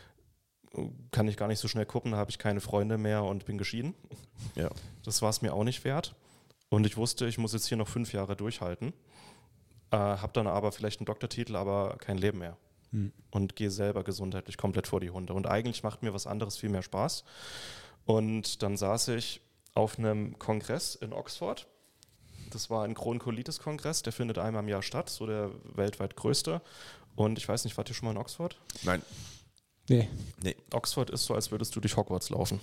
kann ich gar nicht so schnell gucken, da habe ich keine Freunde mehr und bin geschieden. Ja. Das war es mir auch nicht wert. Und ich wusste, ich muss jetzt hier noch fünf Jahre durchhalten, äh, habe dann aber vielleicht einen Doktortitel, aber kein Leben mehr. Hm. Und gehe selber gesundheitlich komplett vor die Hunde. Und eigentlich macht mir was anderes viel mehr Spaß. Und dann saß ich auf einem Kongress in Oxford. Das war ein Kronkolitis-Kongress, der findet einmal im Jahr statt, so der weltweit größte. Und ich weiß nicht, wart ihr schon mal in Oxford? Nein. Nee. nee. Oxford ist so, als würdest du durch Hogwarts laufen.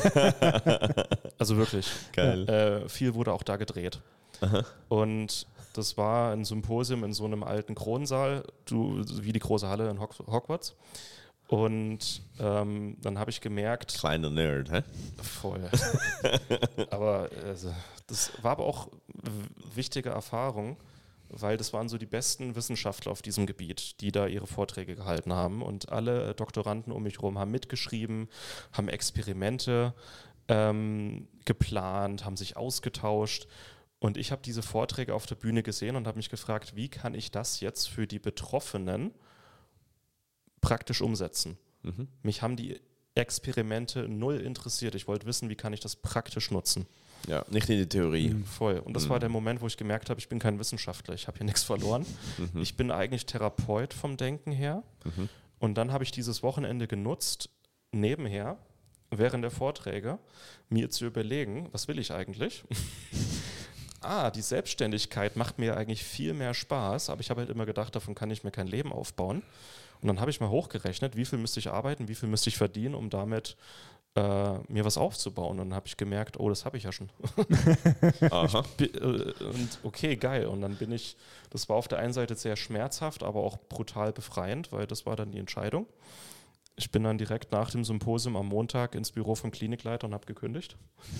Also wirklich. Geil. Äh, viel wurde auch da gedreht. Aha. Und das war ein Symposium in so einem alten Kronsaal, du, wie die große Halle in Hogwarts. Und ähm, dann habe ich gemerkt... Kleiner Nerd, hä? Voll. Aber also, das war aber auch eine wichtige Erfahrung, weil das waren so die besten Wissenschaftler auf diesem Gebiet, die da ihre Vorträge gehalten haben. Und alle Doktoranden um mich herum haben mitgeschrieben, haben Experimente ähm, geplant, haben sich ausgetauscht. Und ich habe diese Vorträge auf der Bühne gesehen und habe mich gefragt, wie kann ich das jetzt für die Betroffenen praktisch umsetzen? Mhm. Mich haben die Experimente null interessiert. Ich wollte wissen, wie kann ich das praktisch nutzen? Ja, nicht in der Theorie. Mhm, voll. Und das mhm. war der Moment, wo ich gemerkt habe, ich bin kein Wissenschaftler, ich habe hier nichts verloren. Mhm. Ich bin eigentlich Therapeut vom Denken her. Mhm. Und dann habe ich dieses Wochenende genutzt, nebenher, während der Vorträge, mir zu überlegen, was will ich eigentlich? ah, die Selbstständigkeit macht mir eigentlich viel mehr Spaß, aber ich habe halt immer gedacht, davon kann ich mir kein Leben aufbauen. Und dann habe ich mal hochgerechnet, wie viel müsste ich arbeiten, wie viel müsste ich verdienen, um damit äh, mir was aufzubauen. Und dann habe ich gemerkt, oh, das habe ich ja schon. Aha. Ich, äh, und okay, geil. Und dann bin ich, das war auf der einen Seite sehr schmerzhaft, aber auch brutal befreiend, weil das war dann die Entscheidung. Ich bin dann direkt nach dem Symposium am Montag ins Büro vom Klinikleiter und habe gekündigt.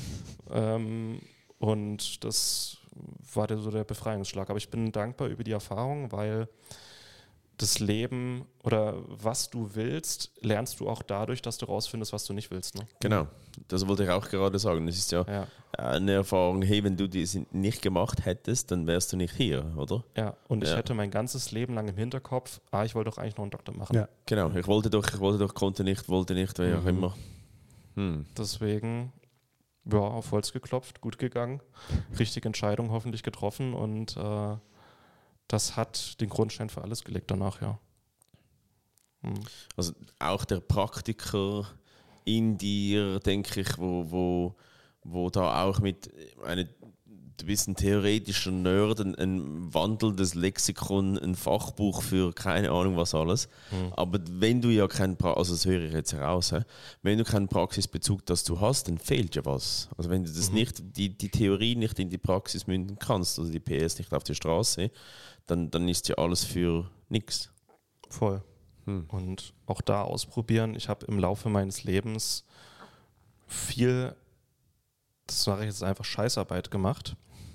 ähm, und das war der, so der Befreiungsschlag. Aber ich bin dankbar über die Erfahrung, weil das Leben oder was du willst, lernst du auch dadurch, dass du rausfindest, was du nicht willst. Ne? Genau, das wollte ich auch gerade sagen. Das ist ja, ja eine Erfahrung, hey, wenn du das nicht gemacht hättest, dann wärst du nicht hier, oder? Ja, und ich ja. hätte mein ganzes Leben lang im Hinterkopf, ah, ich wollte doch eigentlich noch einen Doktor machen. Ja. Genau, ich wollte doch, ich wollte doch, konnte nicht, wollte nicht, wie auch mhm. immer. Hm. Deswegen, ja, auf Holz geklopft, gut gegangen, richtige Entscheidung hoffentlich getroffen und äh, das hat den Grundstein für alles gelegt danach, ja. Hm. Also auch der Praktiker in dir, denke ich, wo, wo, wo da auch mit eine, du bist ein theoretischer Nerd, ein, ein wandelndes Lexikon, ein Fachbuch für keine Ahnung was alles. Mhm. Aber wenn du ja keinen, pra- also das höre ich jetzt heraus, he? Wenn du keinen Praxisbezug das du hast, dann fehlt ja was. Also wenn du das mhm. nicht, die, die Theorie nicht in die Praxis münden kannst, also die P S nicht auf der Straße, dann, dann ist ja alles für nichts. Voll. Hm. Und auch da ausprobieren. Ich habe im Laufe meines Lebens viel, das sage ich jetzt einfach, Scheißarbeit gemacht.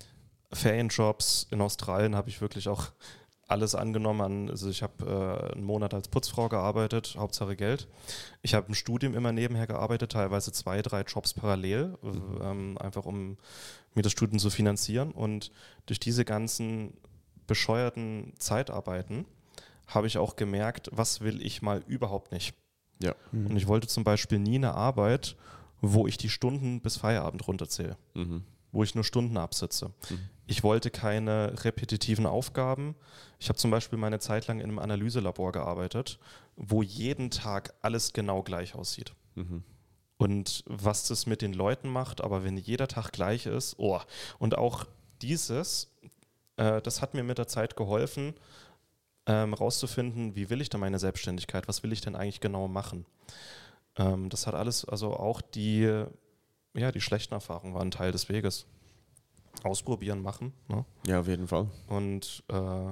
Ferienjobs in Australien habe ich wirklich auch alles angenommen. Also ich habe äh, einen Monat als Putzfrau gearbeitet, Hauptsache Geld. Ich habe im Studium immer nebenher gearbeitet, teilweise zwei, drei Jobs parallel, mhm. ähm, einfach um mir das Studium zu finanzieren. Und durch diese ganzen bescheuerten Zeitarbeiten habe ich auch gemerkt, was will ich mal überhaupt nicht. Ja. Mhm. Und ich wollte zum Beispiel nie eine Arbeit, wo ich die Stunden bis Feierabend runterzähle, mhm. wo ich nur Stunden absitze. Mhm. Ich wollte keine repetitiven Aufgaben. Ich habe zum Beispiel meine Zeit lang in einem Analyselabor gearbeitet, wo jeden Tag alles genau gleich aussieht. Mhm. Und was das mit den Leuten macht, aber wenn jeder Tag gleich ist, oh. Und auch dieses, äh, das hat mir mit der Zeit geholfen, ähm, rauszufinden, wie will ich denn meine Selbstständigkeit, was will ich denn eigentlich genau machen. Ähm, das hat alles, also auch die, ja, die schlechten Erfahrungen waren Teil des Weges. Ausprobieren, machen. Ne? Ja, auf jeden Fall. Und äh,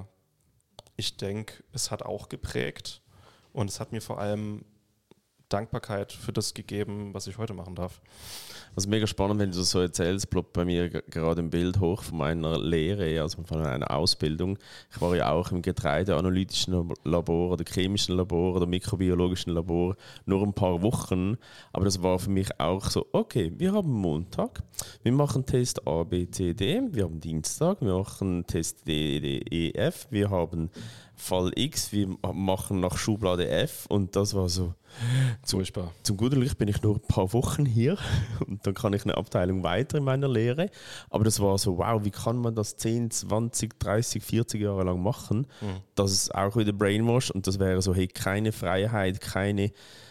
ich denke, es hat auch geprägt und es hat mir vor allem Dankbarkeit für das gegeben, was ich heute machen darf. Also mega spannend, wenn du das so erzählst, ploppt bei mir g- gerade ein Bild hoch von meiner Lehre, also von einer Ausbildung. Ich war ja auch im getreideanalytischen Labor oder chemischen Labor oder mikrobiologischen Labor nur ein paar Wochen, aber das war für mich auch so, okay, wir haben Montag, wir machen Test A, B, C, D, wir haben Dienstag, wir machen Test D, D, E, F, wir haben Fall X, wir machen nach Schublade F und das war so, zum, zum guten Glück bin ich nur ein paar Wochen hier und dann kann ich eine Abteilung weiter in meiner Lehre, aber das war so, wow, wie kann man das zehn, zwanzig, dreißig, vierzig Jahre lang machen, mhm. das ist auch wieder Brainwash und das wäre so, hey, keine Freiheit, keine,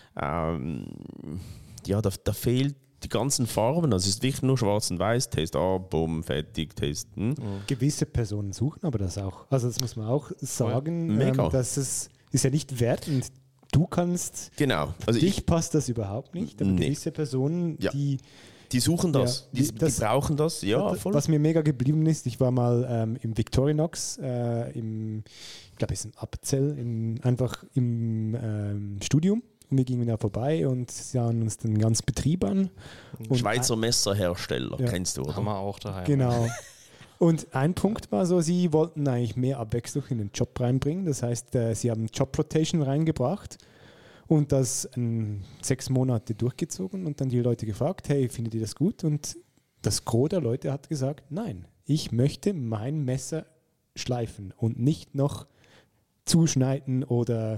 ähm, ja, da, da fehlt die ganzen Farben, also es ist wirklich nur schwarz und weiß, Test A, bumm, fertig, Test. Hm? Mhm. Gewisse Personen suchen aber das auch. Also das muss man auch sagen, Mega. Ähm, dass es ist ja nicht wertend. Du kannst, genau. Also dich ich, passt das überhaupt nicht, aber nee. gewisse Personen, ja. die die suchen das, ja, die, die, das, die brauchen das, ja, voll. Was mir mega geblieben ist, ich war mal ähm, im Victorinox, äh, im, ich glaube es ist in Appenzell, in, einfach im ähm, Studium. Und wir gingen da vorbei und sahen uns den ganzen Betrieb an. Und Schweizer Messerhersteller, ja. Kennst du, oder? Haben wir auch daheim. Genau. Und ein Punkt war so, sie wollten eigentlich mehr Abwechslung in den Job reinbringen. Das heißt, äh, sie haben Job Rotation reingebracht und das ähm, sechs Monate durchgezogen und dann die Leute gefragt, hey, findet ihr das gut? Und das Gros der Leute hat gesagt, nein, ich möchte mein Messer schleifen und nicht noch zuschneiden oder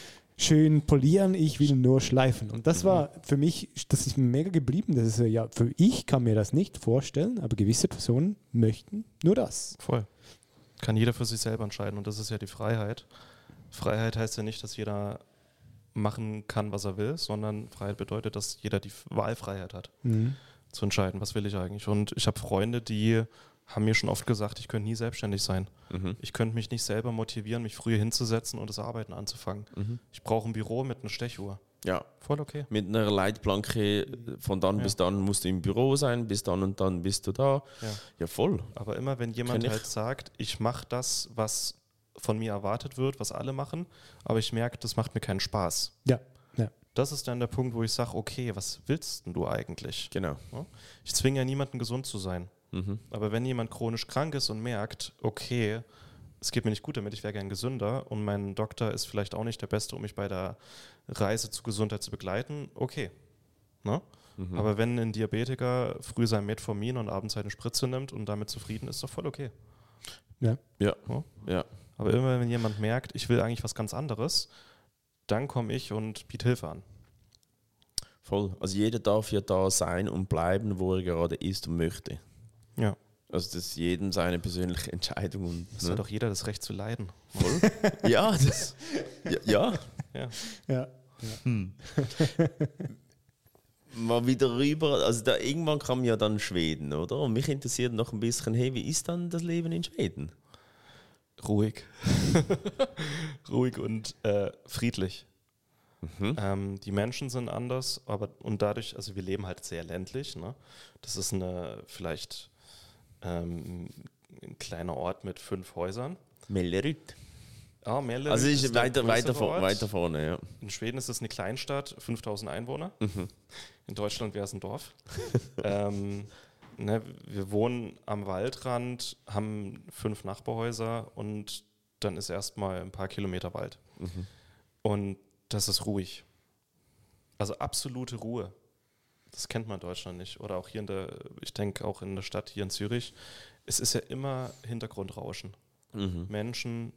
schön polieren, ich will nur schleifen. Und das war für mich, das ist mir mega geblieben. Das ist ja, für ich kann mir das nicht vorstellen, aber gewisse Personen möchten nur das. Voll. Kann jeder für sich selber entscheiden und das ist ja die Freiheit. Freiheit heißt ja nicht, dass jeder machen kann, was er will, sondern Freiheit bedeutet, dass jeder die Wahlfreiheit hat, mhm. zu entscheiden, was will ich eigentlich. Und ich habe Freunde, die haben mir schon oft gesagt, ich könnte nie selbstständig sein. Mhm. Ich könnte mich nicht selber motivieren, mich früher hinzusetzen und das Arbeiten anzufangen. Mhm. Ich brauche ein Büro mit einer Stechuhr. Ja. Voll okay. Mit einer Leitplanke, von dann ja. bis dann musst du im Büro sein, bis dann und dann bist du da. Ja, ja voll. Aber immer, wenn jemand halt sagt, ich mache das, was von mir erwartet wird, was alle machen, aber ich merke, das macht mir keinen Spaß. Ja. ja. Das ist dann der Punkt, wo ich sage, okay, was willst denn du eigentlich? Genau. Ich zwinge ja niemanden, gesund zu sein. Mhm. Aber wenn jemand chronisch krank ist und merkt, okay, es geht mir nicht gut damit, ich wäre gern gesünder und mein Doktor ist vielleicht auch nicht der Beste, um mich bei der Reise zur Gesundheit zu begleiten, okay. Ne? Mhm. Aber wenn ein Diabetiker früh sein Metformin und abends eine Spritze nimmt und damit zufrieden ist, ist doch voll okay. Ja. Ja. Ja. ja. Aber immer wenn jemand merkt, ich will eigentlich was ganz anderes, dann komme ich und biete Hilfe an. Voll. Also jeder darf ja da sein und bleiben, wo er gerade ist und möchte. Ja. Also das ist jedem seine persönliche Entscheidung. Und, Es hat auch jeder das Recht zu leiden. Voll. Ja, das, ja, ja. Ja. Ja. Hm. Mal wieder rüber, also da irgendwann kam ja dann Schweden, oder? Und mich interessiert noch ein bisschen, hey, wie ist dann das Leben in Schweden? Ruhig. Ruhig und äh, friedlich. Mhm. Ähm, die Menschen sind anders, aber und dadurch, also wir leben halt sehr ländlich. Ne? Das ist eine vielleicht ähm, ein kleiner Ort mit fünf Häusern. Mellerud. Ah, Mellerud Also ist ist weiter, der weiter, größere vor, Ort. weiter vorne, ja. In Schweden ist es eine Kleinstadt, fünftausend Einwohner. Mhm. In Deutschland wäre es ein Dorf. ähm, ne, wir wohnen am Waldrand, haben fünf Nachbarhäuser und dann ist erstmal ein paar Kilometer Wald. Mhm. Und das ist ruhig. Also absolute Ruhe. Das kennt man in Deutschland nicht. Oder auch hier in der, ich denke auch in der Stadt hier in Zürich. Es ist ja immer Hintergrundrauschen. Mhm. Menschen,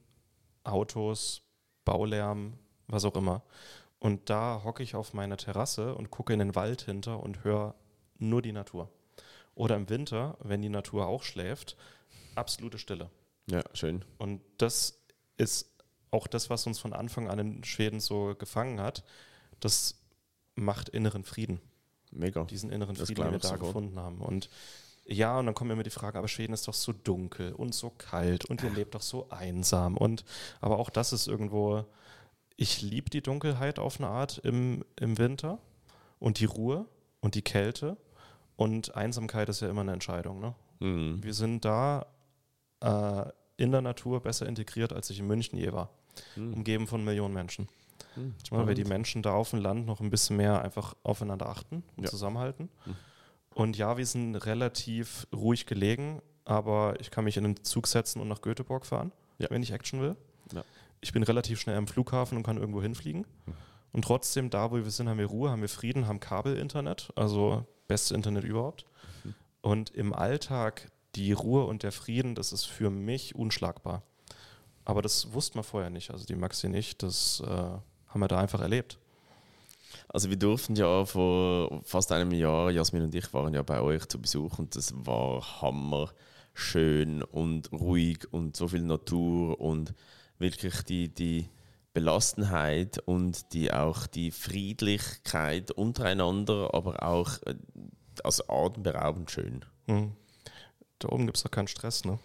Autos, Baulärm, was auch immer. Und da hocke ich auf meiner Terrasse und gucke in den Wald hinter und höre nur die Natur. Oder im Winter, wenn die Natur auch schläft, absolute Stille. Ja, schön. Und das ist auch das, was uns von Anfang an in Schweden so gefangen hat. Das macht inneren Frieden. Mega. Diesen inneren Das Frieden, den wir glaube ich da sofort. gefunden haben. Und ja, und dann kommen immer die Frage, aber Schweden ist doch so dunkel und so kalt und ihr lebt doch so einsam. Und aber auch das ist irgendwo, ich liebe die Dunkelheit auf eine Art im, im Winter und die Ruhe und die Kälte. Und Einsamkeit ist ja immer eine Entscheidung. Ne? Mhm. Wir sind da äh, in der Natur besser integriert, als ich in München je war. Mhm. Umgeben von Millionen Menschen. Mhm. Ja, weil die Menschen da auf dem Land noch ein bisschen mehr einfach aufeinander achten und Ja. zusammenhalten. Mhm. Und ja, wir sind relativ ruhig gelegen, aber ich kann mich in den Zug setzen und nach Göteborg fahren, Ja. wenn ich Action will. Ja. Ich bin relativ schnell am Flughafen und kann irgendwo hinfliegen. Mhm. Und trotzdem, da wo wir sind, haben wir Ruhe, haben wir Frieden, haben Kabelinternet, also beste Internet überhaupt. Mhm. Und im Alltag die Ruhe und der Frieden, das ist für mich unschlagbar. Aber das wusste man vorher nicht, also die Maxi nicht, das äh, haben wir da einfach erlebt. Also wir durften ja vor fast einem Jahr, Jasmin und ich waren ja bei euch zu Besuch und das war hammer schön und ruhig und so viel Natur und wirklich die, die Belassenheit und die, auch die Friedlichkeit untereinander, aber auch äh, also atemberaubend schön. Hm. Da oben gibt es doch keinen Stress, ne?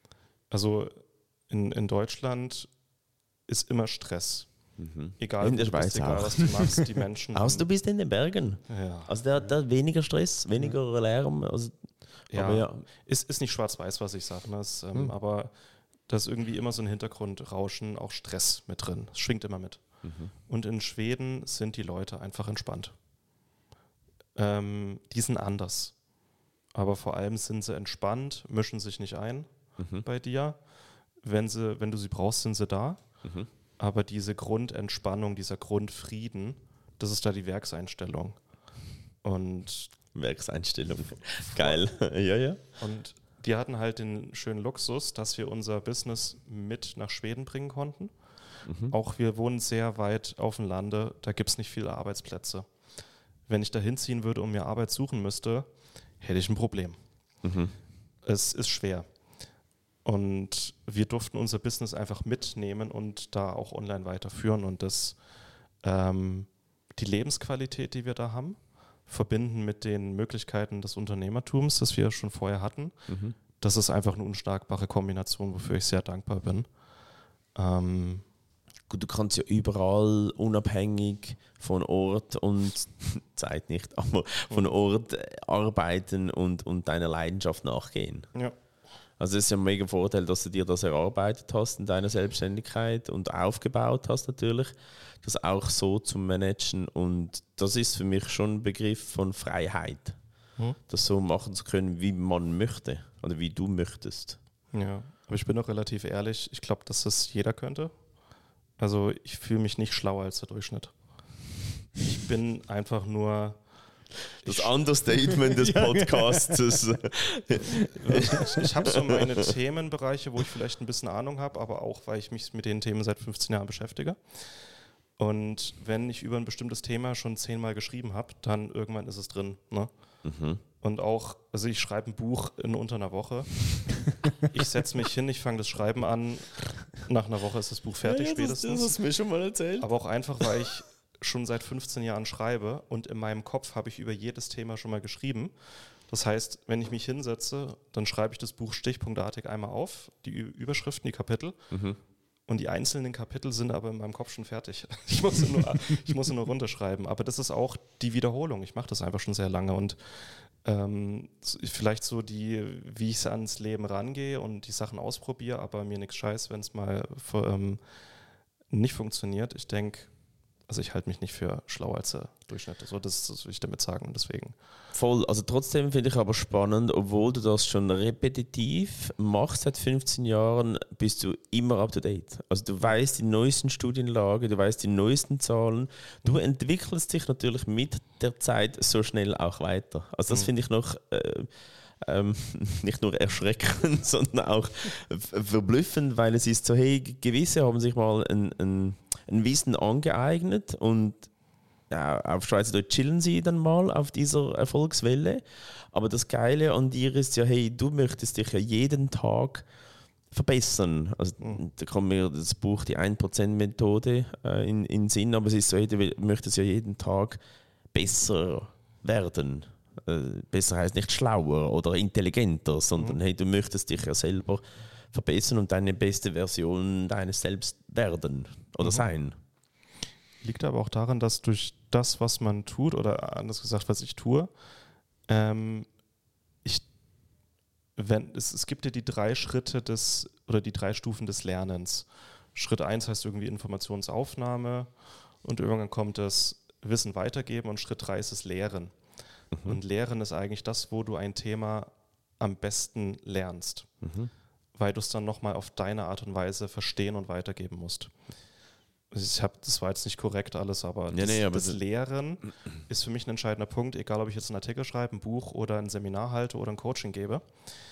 Also in, in Deutschland ist immer Stress. Mhm. Egal, in der wo du bist, Schweiz egal auch. was du machst, die Menschen. Außer du bist in den Bergen. Ja. Also der hat da weniger Stress, weniger Lärm. Also, Ja, aber ja. Ist, ist nicht schwarz-weiß, was ich sage, ne? Es, ähm, Hm. aber da ist irgendwie immer so ein Hintergrundrauschen, auch Stress mit drin. Es schwingt immer mit. Mhm. Und in Schweden sind die Leute einfach entspannt. Ähm, die sind anders. Aber vor allem sind sie entspannt, mischen sich nicht ein Mhm. bei dir. Wenn, sie, wenn du sie brauchst, sind sie da. Mhm. Aber diese Grundentspannung, dieser Grundfrieden, das ist da die Werkseinstellung. Und, Werkseinstellung. Geil. ja, ja. und die hatten halt den schönen Luxus, dass wir unser Business mit nach Schweden bringen konnten. Mhm. Auch wir wohnen sehr weit auf dem Lande, da gibt es nicht viele Arbeitsplätze. Wenn ich da hinziehen würde und mir Arbeit suchen müsste, hätte ich ein Problem. Mhm. Es ist schwer. Und wir durften unser Business einfach mitnehmen und da auch online weiterführen und das, ähm, die Lebensqualität, die wir da haben, verbinden mit den Möglichkeiten des Unternehmertums, das wir schon vorher hatten. Mhm. Das ist einfach eine unschlagbare Kombination, wofür ich sehr dankbar bin. Ähm, Gut, du kannst ja überall unabhängig von Ort und Zeit nicht, aber von Ort äh, arbeiten und, und deiner Leidenschaft nachgehen. ja. Also es ist ja ein mega Vorteil, dass du dir das erarbeitet hast in deiner Selbstständigkeit und aufgebaut hast natürlich, das auch so zu managen und das ist für mich schon ein Begriff von Freiheit, Hm. das so machen zu können, wie man möchte oder wie du möchtest. Ja, aber ich bin auch relativ ehrlich, ich glaube, dass das jeder könnte. Also ich fühle mich nicht schlauer als der Durchschnitt. Ich bin einfach nur... Das ich, Understatement des Podcasts. ich, ich habe so meine Themenbereiche, wo ich vielleicht ein bisschen Ahnung habe, aber auch, weil ich mich mit den Themen seit fünfzehn Jahren beschäftige. Und wenn ich über ein bestimmtes Thema schon zehnmal geschrieben habe, dann irgendwann ist es drin. Ne? Mhm. Und auch, also ich schreibe ein Buch in unter einer Woche. Ich setze mich hin, ich fange das Schreiben an. Nach einer Woche ist das Buch fertig ja, das, spätestens. Das hast du mir schon mal erzählt. Aber auch einfach, weil ich schon seit fünfzehn Jahren schreibe und in meinem Kopf habe ich über jedes Thema schon mal geschrieben. Das heißt, wenn ich mich hinsetze, dann schreibe ich das Buch stichpunktartig einmal auf, die Überschriften, die Kapitel. Mhm. Und die einzelnen Kapitel sind aber in meinem Kopf schon fertig. Ich muss sie nur, ich muss sie nur runterschreiben. Aber das ist auch die Wiederholung. Ich mache das einfach schon sehr lange. Und ähm, vielleicht so die, wie ich ans Leben rangehe und die Sachen ausprobiere, aber mir nichts scheiß, wenn es mal für, ähm, nicht funktioniert. Ich denke, also ich halte mich nicht für schlauer als der Durchschnitt. So, das, das will ich damit sagen. Deswegen. Voll. Also trotzdem finde ich aber spannend, obwohl du das schon repetitiv machst seit fünfzehn Jahren, bist du immer up to date. Also du weißt die neuesten Studienlagen, du weißt die neuesten Zahlen. Du entwickelst dich natürlich mit der Zeit so schnell auch weiter. Also das mhm. finde ich noch äh, ähm, nicht nur erschreckend, sondern auch verblüffend, weil es ist so, hey, gewisse haben sich mal ein, ein ein Wissen angeeignet und ja, auf Schweizerdeutsch chillen sie dann mal auf dieser Erfolgswelle. Aber das Geile an dir ist ja, hey, du möchtest dich ja jeden Tag verbessern. Also, mhm. Da kommt mir das Buch die ein Prozent Methode äh, in den Sinn, aber es ist so, hey, du möchtest ja jeden Tag besser werden. Äh, besser heißt nicht schlauer oder intelligenter, sondern mhm. hey, du möchtest dich ja selber verbessern und deine beste Version deines Selbst werden oder mhm. sein. Liegt aber auch daran, dass durch das, was man tut, oder anders gesagt, was ich tue, ähm, ich, wenn, es, es gibt ja die drei Schritte des, oder die drei Stufen des Lernens. Schritt eins heißt irgendwie Informationsaufnahme und irgendwann kommt das Wissen weitergeben und Schritt drei ist das Lehren. Mhm. Und Lehren ist eigentlich das, wo du ein Thema am besten lernst. Mhm. Weil du es dann nochmal auf deine Art und Weise verstehen und weitergeben musst. Ich hab, das war jetzt nicht korrekt alles, aber, nee, das, nee, aber das Lehren ist für mich ein entscheidender Punkt, egal ob ich jetzt einen Artikel schreibe, ein Buch oder ein Seminar halte oder ein Coaching gebe.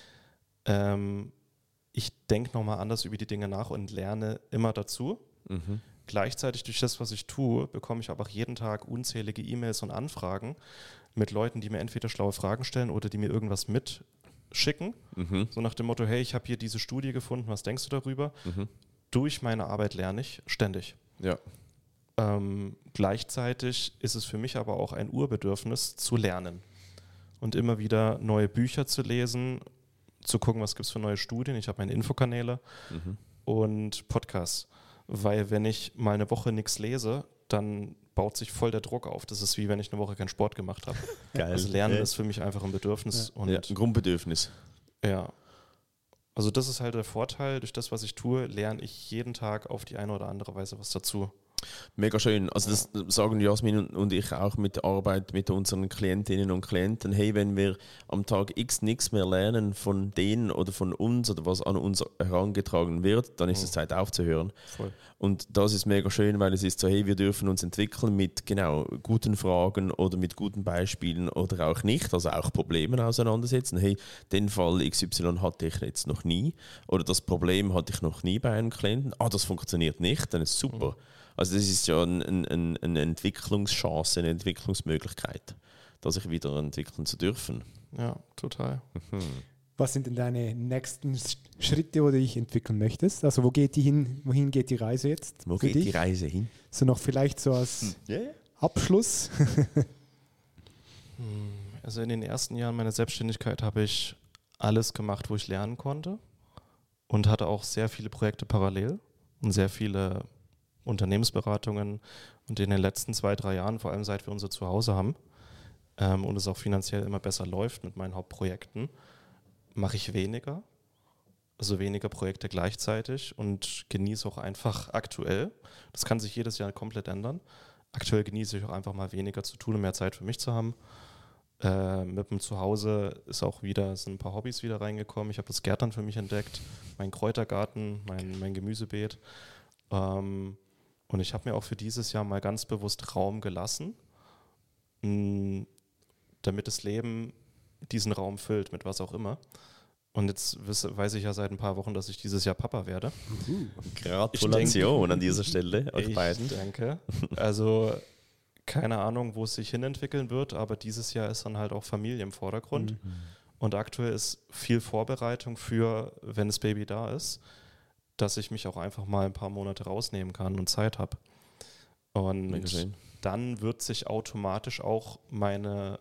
Ähm, ich denke nochmal anders über die Dinge nach und lerne immer dazu. Mhm. Gleichzeitig durch das, was ich tue, bekomme ich aber auch jeden Tag unzählige E-Mails und Anfragen mit Leuten, die mir entweder schlaue Fragen stellen oder die mir irgendwas mit schicken, mhm. so nach dem Motto, hey, ich habe hier diese Studie gefunden, was denkst du darüber? Mhm. Durch meine Arbeit lerne ich ständig. Ja. Ähm, gleichzeitig ist es für mich aber auch ein Urbedürfnis zu lernen und immer wieder neue Bücher zu lesen, zu gucken, was gibt es für neue Studien. Ich habe meine Infokanäle mhm. und Podcasts, weil wenn ich mal eine Woche nichts lese, dann baut sich voll der Druck auf. Das ist wie wenn ich eine Woche keinen Sport gemacht habe. Geil. Also Lernen ist für mich einfach ein Bedürfnis. Ja. Und ja, ein Grundbedürfnis. Ja. Also das ist halt der Vorteil. Durch das, was ich tue, lerne ich jeden Tag auf die eine oder andere Weise was dazu. Mega schön. Also das sagen Jasmin und ich auch mit der Arbeit mit unseren Klientinnen und Klienten. Hey, wenn wir am Tag X nichts mehr lernen von denen oder von uns oder was an uns herangetragen wird, dann ist es Zeit aufzuhören. Voll. Und das ist mega schön, weil es ist so, hey, wir dürfen uns entwickeln mit genau guten Fragen oder mit guten Beispielen oder auch nicht, also auch Problemen auseinandersetzen. Hey, den Fall X Y hatte ich jetzt noch nie oder das Problem hatte ich noch nie bei einem Klienten. Ah, das funktioniert nicht, dann ist es super. Mhm. Also das ist ja ein, ein, eine Entwicklungschance, eine Entwicklungsmöglichkeit, da sich wieder entwickeln zu dürfen. Ja, total. Mhm. Was sind denn deine nächsten Schritte, wo du dich entwickeln möchtest? Also wo geht die hin, wohin geht die Reise jetzt? Wo geht dich? die Reise hin? So noch vielleicht so als yeah. Abschluss. Also in den ersten Jahren meiner Selbstständigkeit habe ich alles gemacht, wo ich lernen konnte und hatte auch sehr viele Projekte parallel und sehr viele Unternehmensberatungen und in den letzten zwei, drei Jahren, vor allem seit wir unser Zuhause haben ähm, und es auch finanziell immer besser läuft mit meinen Hauptprojekten, mache ich weniger, also weniger Projekte gleichzeitig und genieße auch einfach aktuell, das kann sich jedes Jahr komplett ändern, aktuell genieße ich auch einfach mal weniger zu tun und mehr Zeit für mich zu haben. Äh, mit dem Zuhause ist auch wieder, sind ein paar Hobbys wieder reingekommen. Ich habe das Gärtnern für mich entdeckt, meinen Kräutergarten, mein, mein Gemüsebeet. Ähm, Und ich habe mir auch für dieses Jahr mal ganz bewusst Raum gelassen, mh, damit das Leben diesen Raum füllt, mit was auch immer. Und jetzt weiß ich ja seit ein paar Wochen, dass ich dieses Jahr Papa werde. Uh, Gratulation an dieser Stelle, euch ich beiden. Danke. Also keine Ahnung, wo es sich hinentwickeln wird, aber dieses Jahr ist dann halt auch Familie im Vordergrund. Mhm. Und aktuell ist viel Vorbereitung für, wenn das Baby da ist, dass ich mich auch einfach mal ein paar Monate rausnehmen kann und Zeit habe. Und dann wird sich automatisch auch meine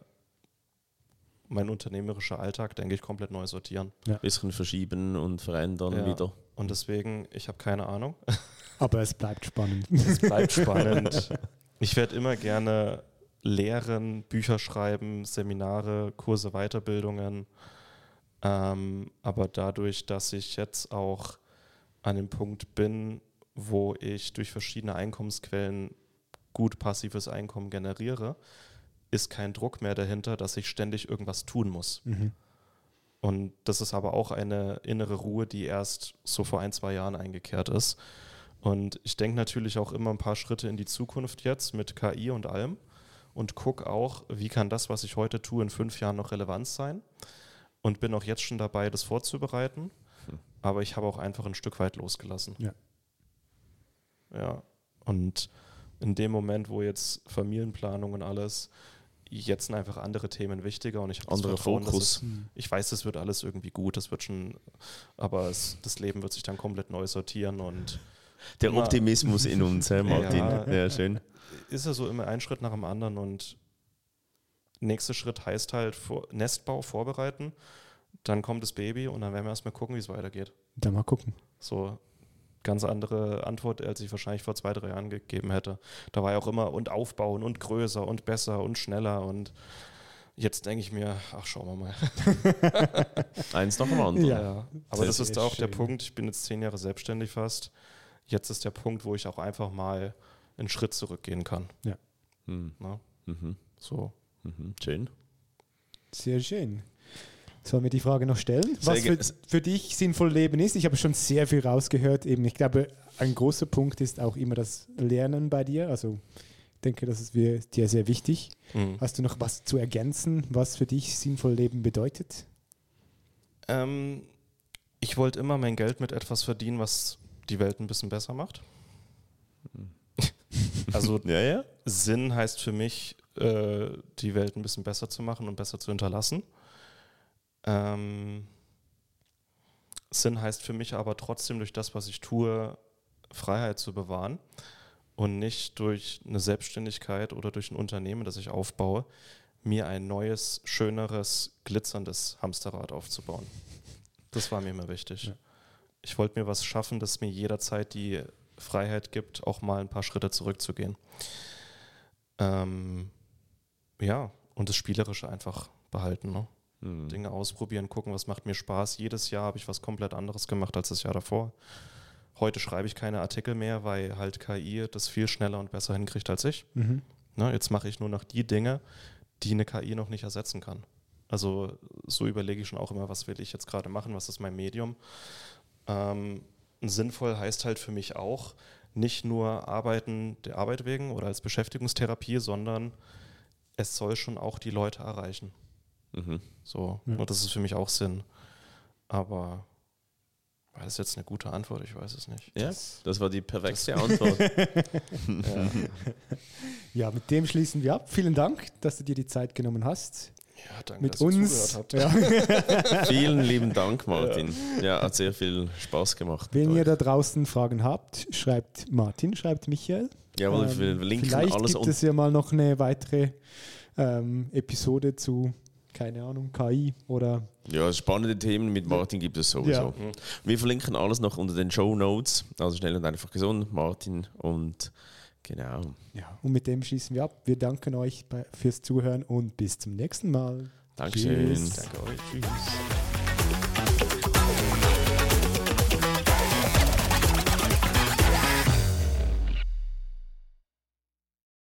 mein unternehmerischer Alltag, denke ich, komplett neu sortieren. Ja. Ein bisschen verschieben und verändern ja. wieder. Und deswegen, ich habe keine Ahnung. Aber es bleibt spannend. Es bleibt spannend. Ich werde immer gerne lehren, Bücher schreiben, Seminare, Kurse, Weiterbildungen. Ähm, aber dadurch, dass ich jetzt auch an dem Punkt bin, wo ich durch verschiedene Einkommensquellen gut passives Einkommen generiere, ist kein Druck mehr dahinter, dass ich ständig irgendwas tun muss. Mhm. Und das ist aber auch eine innere Ruhe, die erst so vor ein, zwei Jahren eingekehrt ist. Und ich denke natürlich auch immer ein paar Schritte in die Zukunft jetzt mit K I und allem und gucke auch, wie kann das, was ich heute tue, in fünf Jahren noch relevant sein. Und bin auch jetzt schon dabei, das vorzubereiten. Mhm. Aber ich habe auch einfach ein Stück weit losgelassen. Ja. Ja. Und in dem Moment, wo jetzt Familienplanung und alles, jetzt sind einfach andere Themen wichtiger und ich habe das Vertrauen, dass es, ich weiß, es wird alles irgendwie gut, das wird schon, aber es, das Leben wird sich dann komplett neu sortieren und der immer, Optimismus in uns, Herr Martin. Ja, ja, schön. Ist ja so immer ein Schritt nach dem anderen und nächster Schritt heißt halt vor, Nestbau vorbereiten, dann kommt das Baby und dann werden wir erstmal gucken, wie es weitergeht. Dann mal gucken. So. Ganz andere Antwort, als ich wahrscheinlich vor zwei, drei Jahren gegeben hätte. Da war ja auch immer und aufbauen und größer und besser und schneller und jetzt denke ich mir, ach, schauen wir mal. Eins nach dem anderen. Ja, ja. Aber das ist auch schön. Der Punkt, ich bin jetzt zehn Jahre selbstständig fast. Jetzt ist der Punkt, wo ich auch einfach mal einen Schritt zurückgehen kann. Ja. Hm. Na? Mhm. So. Mhm. Schön. Sehr schön. Sollen wir die Frage noch stellen? Was für, für dich sinnvoll Leben ist? Ich habe schon sehr viel rausgehört. Eben, ich glaube, ein großer Punkt ist auch immer das Lernen bei dir. Also ich denke, das ist dir sehr wichtig. Mhm. Hast du noch was zu ergänzen, was für dich sinnvoll Leben bedeutet? Ähm, ich wollte immer mein Geld mit etwas verdienen, was die Welt ein bisschen besser macht. Mhm. Also ja, ja. Sinn heißt für mich, äh, die Welt ein bisschen besser zu machen und besser zu hinterlassen. Ähm, Sinn heißt für mich aber trotzdem durch das, was ich tue, Freiheit zu bewahren und nicht durch eine Selbstständigkeit oder durch ein Unternehmen, das ich aufbaue, mir ein neues, schöneres, glitzerndes Hamsterrad aufzubauen. Das war mir immer wichtig. Ja. Ich wollte mir was schaffen, das mir jederzeit die Freiheit gibt, auch mal ein paar Schritte zurückzugehen. Ähm, ja, und das Spielerische einfach behalten, ne? Mhm. Dinge ausprobieren, gucken, was macht mir Spaß. Jedes Jahr habe ich was komplett anderes gemacht als das Jahr davor. Heute schreibe ich keine Artikel mehr, weil halt K I das viel schneller und besser hinkriegt als ich. Mhm. Ne, jetzt mache ich nur noch die Dinge, die eine K I noch nicht ersetzen kann. Also so überlege ich schon auch immer, was will ich jetzt gerade machen, was ist mein Medium. Ähm, sinnvoll heißt halt für mich auch, nicht nur arbeiten der Arbeit wegen oder als Beschäftigungstherapie, sondern es soll schon auch die Leute erreichen. Mhm. So, ja. Und das ist für mich auch Sinn. Aber war das jetzt eine gute Antwort? Ich weiß es nicht. Ja, das, das war die perfekte das Antwort. ja. ja, mit dem schließen wir ab. Vielen Dank, dass du dir die Zeit genommen hast. Ja, danke, mit dass uns. ihr zugehört habt. Ja. Vielen lieben Dank, Martin. Ja, ja, hat sehr viel Spaß gemacht. Wenn ihr da draußen Fragen habt, schreibt Martin, schreibt Michael. Jawohl, ähm, wir linken vielleicht alles gibt es ja mal noch eine weitere ähm, Episode zu, keine Ahnung, K I oder... Ja, spannende Themen mit Martin gibt es sowieso. Ja. Wir verlinken alles noch unter den Shownotes, also schnell und einfach gesund, Martin und genau. Ja, und mit dem schließen wir ab. Wir danken euch bei, fürs Zuhören und bis zum nächsten Mal. Dankeschön. Tschüss. Danke euch. Tschüss.